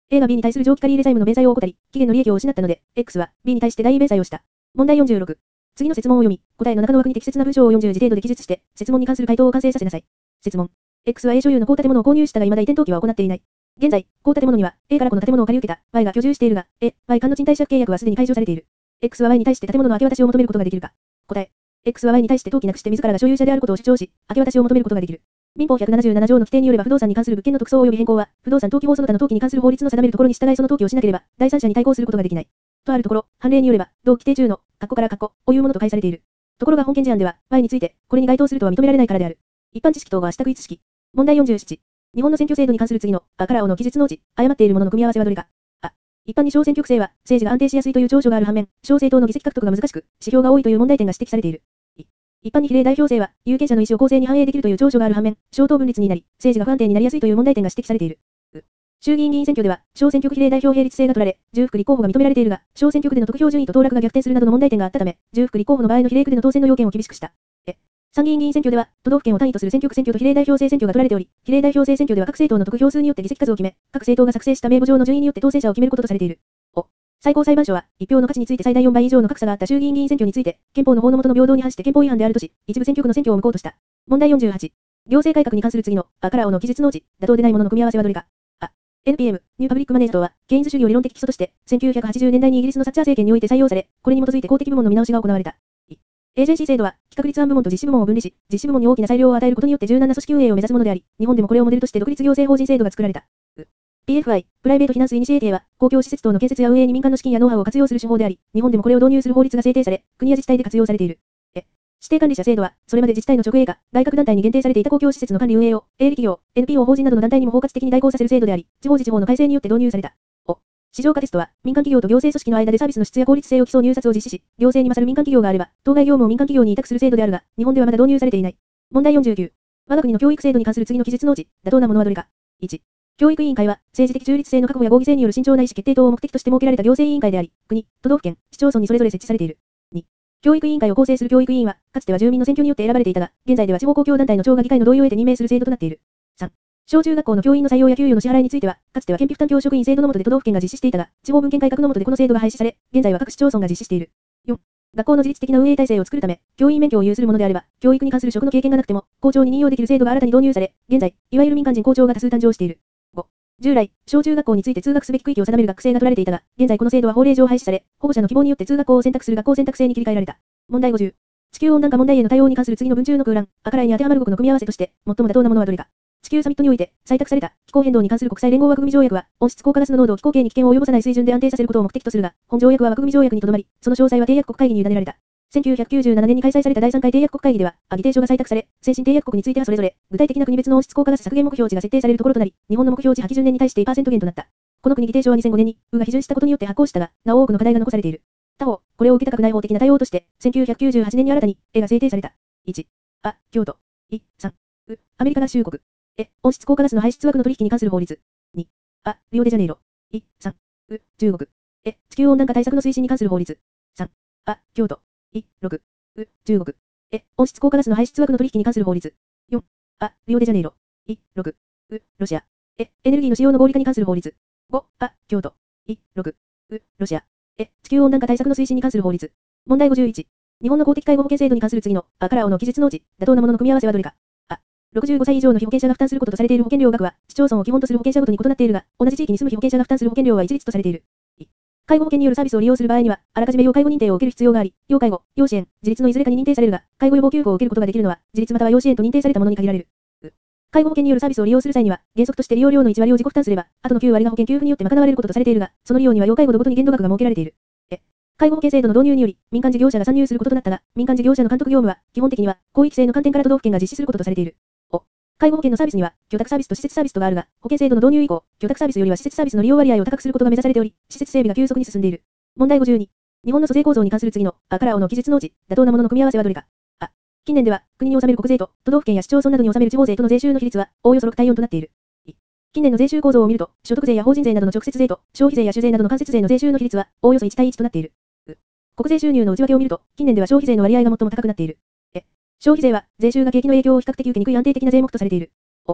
A が B に対する長期借入債務の明細を怠り、期限の利益を失ったので、X は B に対して代位明細をした。問題よんじゅうろく。次の設問を読み、答えの中の枠に適切な文章をよんじゅう字程度で記述して、設問に関する回答を完成させなさい。設問。X は A 所有の公建物を購入したが未だ移転登記は行っていない。現在、公建物には A からこの建物を借り受けた Y が居住しているが、A、Y 間の賃貸借契約はすでに解除されている。X は Y に対して建物の明け渡しを求めることができるか。答え。X は Y に対して登記なくして自らが所有者であることを主張し、明け渡しを求めることができる。民法ひゃくななじゅうなな条の規定によれば不動産に関する物件の特捜及び変更は、不動産登記法その他の登記に関する法律の定めるところに従いその登記をしなければ、第三者に対抗することができない。とあるところ、判例によれば、同規定中の、括弧から括弧、をいうものと解されている。ところが本件事案では、Y について、これに該当するとは認められないからである。一般知識等は下区一式。問題よんじゅうなな。日本の選挙制度に関する次の、あからおの記述のうち、誤っているものの組み合わせはどれか。あ。一般に小選挙区制は、政治が安定しやすいという長所がある反面、小政党の議席獲得が難しく、指標が多いという問題点が指摘されている。一般に比例代表制は、有権者の意思を公正に反映できるという長所がある反面、小党分立になり、政治が不安定になりやすいという問題点が指摘されている。衆議院議員選挙では、小選挙区比例代表並立制が取られ、重複立候補が認められているが、小選挙区での得票順位と当落が逆転するなどの問題点があったため、重複立候補の場合の比例区での当選の要件を厳しくした。え、参議院議員選挙では、都道府県を単位とする選挙区選挙と比例代表制選挙が取られており、比例代表制選挙では各政党の得票数によって議席数を決め、各政党が作成した名簿上の順位によって当選者を決めることとされている。お。最高裁判所は、一票の価値について最大よんばい以上の格差があった衆議院議員選挙について、憲法の法の下の平等に反して憲法違反であるとし、一部選挙区の選挙を無効とした。問題よんじゅうはち。行政改革に関する次の、あからおの記述のうち、妥当でないものの組み合わせはどれか。あ。エヌピーエム、ニューパブリックマネージとは、ケインズ主義を理論的基礎として、せんきゅうひゃくはちじゅうねんだいにイギリスのサッチャー政権において採用され、これに基づいて公的部門の見直しが行われた。エージェンシー 制度は、企画立案部門と実施部門を分離し、実施部門に大きな裁量を与えることによって柔軟な組織運営を目指すものであり、日本でもこれをモデルとして独立行政法人制度が作られた。ピーエフアイ、プライベートフィナンスイニシエティは、公共施設等の建設や運営に民間の資金やノウハウを活用する手法であり、日本でもこれを導入する法律が制定され、国や自治体で活用されている。え、指定管理者制度は、それまで自治体の直営か、外郭団体に限定されていた公共施設の管理運営を、営利企業、エヌピーオー 法人などの団体にも包括的に代行させる制度であり、地方自治法の改正によって導入された。お、市場化テストは、民間企業と行政組織の間でサービスの質や効率性を競う入札を実施し、行政に勝る民間企業があれば、当該業務を民間企業に委託する制度であるが、日本ではまだ導入されていない。問題よんじゅうきゅう。我が国の教育制度に関する次の記述のうち、妥当なものはどれか。いち. 教育委員会は、政治的中立性の確保や合議制による慎重な意思決定等を目的として設けられた行政委員会であり、国、都道府県、市町村にそれぞれ設置されている。に. 教育委員会を構成する教育委員は、かつては住民の選挙によって選ばれていたが、現在では地方公共団体の長が議会の同意を得て任命する制度となっている。さん. 小中学校の教員の採用や給与の支払いについては、かつては県府負担教職員制度の下で都道府県が実施していたが、地方分権改革の下でこの制度が廃止され、現在は各市町村が実施している。よん. 学校の自律的な運営体制を作るため、教員免許を有するものであれば、教育に関する職の経験がなくても、校長に任用できる制度が新たに導入され、現在、いわゆる民間人校長が多数誕生している。ご. 従来、小中学校について通学すべき区域を定める学生が取られていたが、現在この制度は法令上廃止され、保護者の希望によって通学校を選択する学校選択制に切り替えられた。問題ごじゅう。地球温暖化問題への対応に関する次の文中の空欄、あからいに当てはまるごくの組み合わせとして、最も妥当なものはどれか。地球サミットにおいて、採択された気候変動に関する国際連合枠組み条約は、温室効果ガスの濃度を気候系に危険を及ぼさない水準で安定させることを目的とするが、本条約は枠組み条約にとどまり、その詳細は締約国会議に委ねられた。せんきゅうひゃくきゅうじゅうななねんに開催されただいさんかい締約国会議では、議定書が採択され、先進締約国についてはそれぞれ、具体的な国別の温室効果ガス削減目標値が設定されるところとなり、日本の目標値は基準年に対して いちパーセント 減となった。この国議定書はにせんごねんに、ウが批准したことによって発行したが、なお多くの課題が残されている。他方、これを受けたくない法的な対応として、せんきゅうひゃくきゅうじゅうはちねんに新たに、エが制定された。いち. あ、京都。い、さん. う、アメリカ合衆国。え、温室効果ガスの排出枠の取引に関する法律。に. あ、リオデジャネイロ。い、さん. う、中国。え、地球温暖化対策の推進に関する法律。さん. あ、京都。い、ろく. う、中国。え、温室効果ガスの排出枠の取引に関する法律。よん. あ、リオデジャネイロ。い、ろく. う、ロシア。え、エネルギーの使用の合理化に関する法律。ご. あ、京都。い、ろく. う、ロシア。え、地球温暖化対策の推進に関する法律。問題ごじゅういち。日本の公的介護保険制度に関する次の、あからおの記述のうち、妥当なものの組み合わせはどれか。あ、ろくじゅうごさい以上の被保険者が負担することとされている保険料額は、市町村を基本とする保険者ごとに異なっているが、同じ地域に住む被保険者が負担する保険料は一律とされている。い、介護保険によるサービスを利用する場合には、あらかじめ要介護認定を受ける必要があり、要介護、要支援、自立のいずれかに認定されるが、介護予防給付を受けることができるのは、自立または要支援と認定されたものに限られる。う、介護保険によるサービスを利用する際には、原則として利用料のいちわりを自己負担すれば、あとのきゅうわりが保険給付によって賄われることとされているが、その利用には要介護度ごとに限度額が設けられている。え、介護保険制度の導入により、民間事業者が参入することとなったが、民間事業者の監督業務は、基本的には、公益性の観点から都道府県が実施することとされている。お、介護保険のサービスには、居宅サービスと施設サービスとがあるが、保険制度の導入以降、居宅サービスよりは施設サービスの利用割合を高くすることが目指されており、施設整備が急速に進んでいる。問題ごじゅうに。日本の租税構造に関する次の、あからおの記述のうち、妥当なものの組み合わせはどれか。あ、近年では、国に納める国税と、都道府県や市町村などに納める地方税との税収の比率は、おおよそろくたいよんとなっている。い、近年の税収構造を見ると、所得税や法人税などの直接税と、消費税や酒税などの間接税の税収の比率は、おおよそいちたいいちとなっている。う、国税収入の内訳を見ると、近年では消費税の割合が最も高くなっている。え、消費税は、税収が景気の影響を比較的受けにくい安定的な税目とされている。お、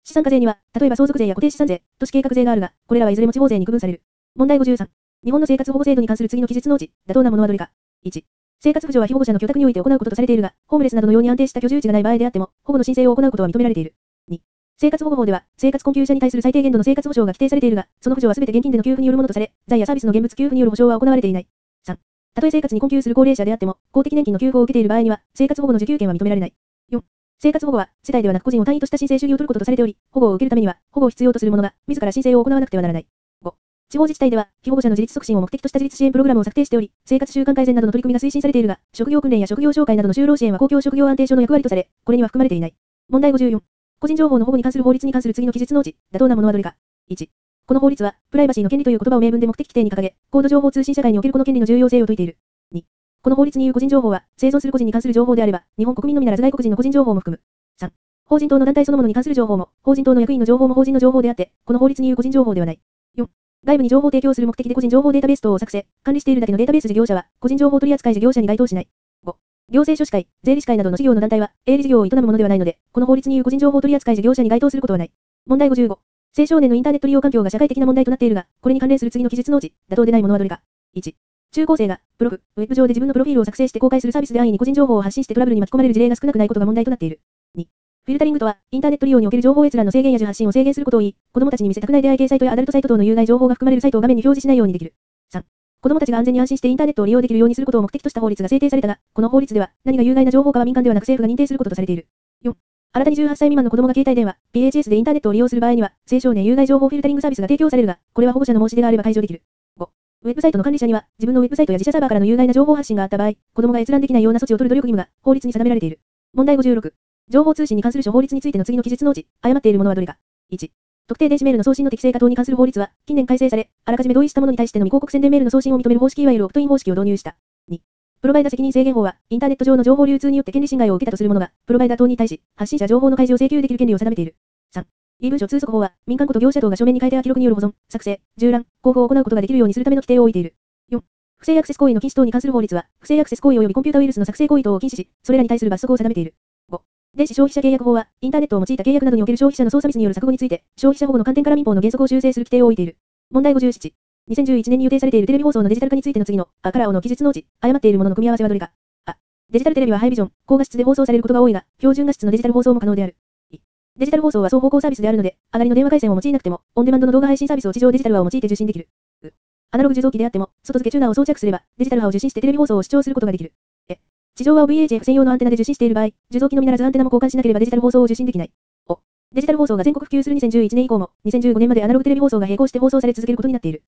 資産課税には、例えば相続税や固定資産税、都市計画税があるが、これらはいずれも地方税に区分される。問題ごじゅうさん。日本の生活保護制度に関する次の記述のうち、妥当なものはどれか。いち、生活扶助は被保護者の居宅において行うこととされているが、ホームレスなどのように安定した居住地がない場合であっても、保護の申請を行うことは認められている。に、生活保護法では、生活困窮者に対する最低限度の生活保障が規定されているが、その扶助はすべて現金での給付によるものとされ、財やサービスの現物給付による保障は行われていない。さん、たとえ生活に困窮する高齢者であっても、公的年金の給付を受けている場合には、生活保護の受給権は認められない。よん、生活保護は、世帯ではなく個人を単位とした申請主義を取ることとされており、保護を受けるためには、保護を必要とする者が、自ら申請を行わなくてはならない。ご、地方自治体では、被保護者の自立促進を目的とした自立支援プログラムを策定しており、生活習慣改善などの取り組みが推進されているが、職業訓練や職業紹介などの就労支援は公共職業安定所の役割とされ、これには含まれていない。問題ごじゅうよん。個人情報の保護に関する法律に関する次の記述のうち、妥当なものはどれか。いち、この法律は、プライバシーの権利という言葉を明文で目的規定に掲げ、高度情報通信社会におけるこの権利の重要性を説いている。に、この法律に言う個人情報は、生存する個人に関する情報であれば、日本国民のみならず外国人の個人情報も含む。さん、法人等の団体そのものに関する情報も、法人等の役員の情報も法人の情報であって、この法律に言う個人情報ではない。よん、外部に情報提供する目的で個人情報データベース等を作成、管理しているだけのデータベース事業者は、個人情報取扱事業者に該当しない。ご、行政書士会、税理士会などの事業の団体は、営利事業を営むものではないので、この法律に言う個人情報取扱事業者に該当することはない。問題ごじゅうご。青少年のインターネット利用環境が社会的な問題となっているが、これに関連する次の記述のうち、妥当でないものはどれか。いち、中高生が、ブログ、ウェブ上で自分のプロフィールを作成して公開するサービスで安易に個人情報を発信してトラブルに巻き込まれる事例が少なくないことが問題となっている。に、フィルタリングとは、インターネット利用における情報閲覧の制限や受発信を制限することを言い、子供たちに見せたくない出会い系サイトやアダルトサイト等の有害情報が含まれるサイトを画面に表示しないようにできる。さん、子供たちが安全に安心してインターネットを利用できるようにすることを目的とした法律が制定されたが、この法律では、何が有害な情報かは民間ではなく政府が認定することとされている。よん、新たにじゅうはっさい未満の子供が携帯電話、ピーエイチエス でインターネットを利用する場合には、青少年有害情報フィルタリングサービスが提供されるが、これは保護者の申し出があれば解除できる。ご、ウェブサイトの管理者には、自分のウェブサイトや自社サーバーからの有害な情報発信があった場合、子供が閲覧できないような措置を取る努力義務が法律に定められている。問題ごじゅうろく。情報通信に関する諸法律についての次の記述のうち、誤っているものはどれか。いち、特定電子メールの送信の適正化等に関する法律は、近年改正され、あらかじめ同意した者に対しての未広告宣伝メールの送信を認める方式いわゆるオプトイン方式を導入した。に、プロバイダ責任制限法は、インターネット上の情報流通によって権利侵害を受けたとする者が、プロバイダ等に対し、発信者情報の開示を請求できる権利を定めている。さん、E 文書通則法は、民間こと業者等が書面に書いてあ記録による保存、作成、従覧、交付を行うことができるようにするための規定を置いている。よん、不正アクセス行為の禁止等に関する法律は、不正アクセス行為及びコンピュータウイルスの作成行為等を禁止し、それらに対する罰則を定めている。ご、電子消費者契約法は、インターネットを用いた契約などにおける消費者の操作ミスによる錯誤について、消費者保護の観点から民法の原則を修正する規定を置いている。問題ごじゅうなな。にせんじゅういちねんに予定されているテレビ放送のデジタル化についての次の、あからおの記述のうち、誤っているものの組み合わせはどれか。あ、デジタルテレビはハイビジョン、高画質で放送されることが多いが、標準画質のデジタル放送も可能である。い、デジタル放送は双方向サービスであるので、上がりの電話回線を用いなくても、オンデマンドの動画配信サービスを地上デジタル波を用いて受信できる。う、アナログ受像機であっても、外付けチューナーを装着すれば、デジタル波を受信してテレビ放送を視聴することができる。え、地上波を ブイエイチエフ 専用のアンテナで受信している場合、受像機のみならずアンテナも交換しなければデジタル放送を受信できない。お、デジタル放送が全国普及するにせんじゅういちねん以降も、にせんじゅうごねんまでアナログテレビ放送が並行して放送され続けることになっている。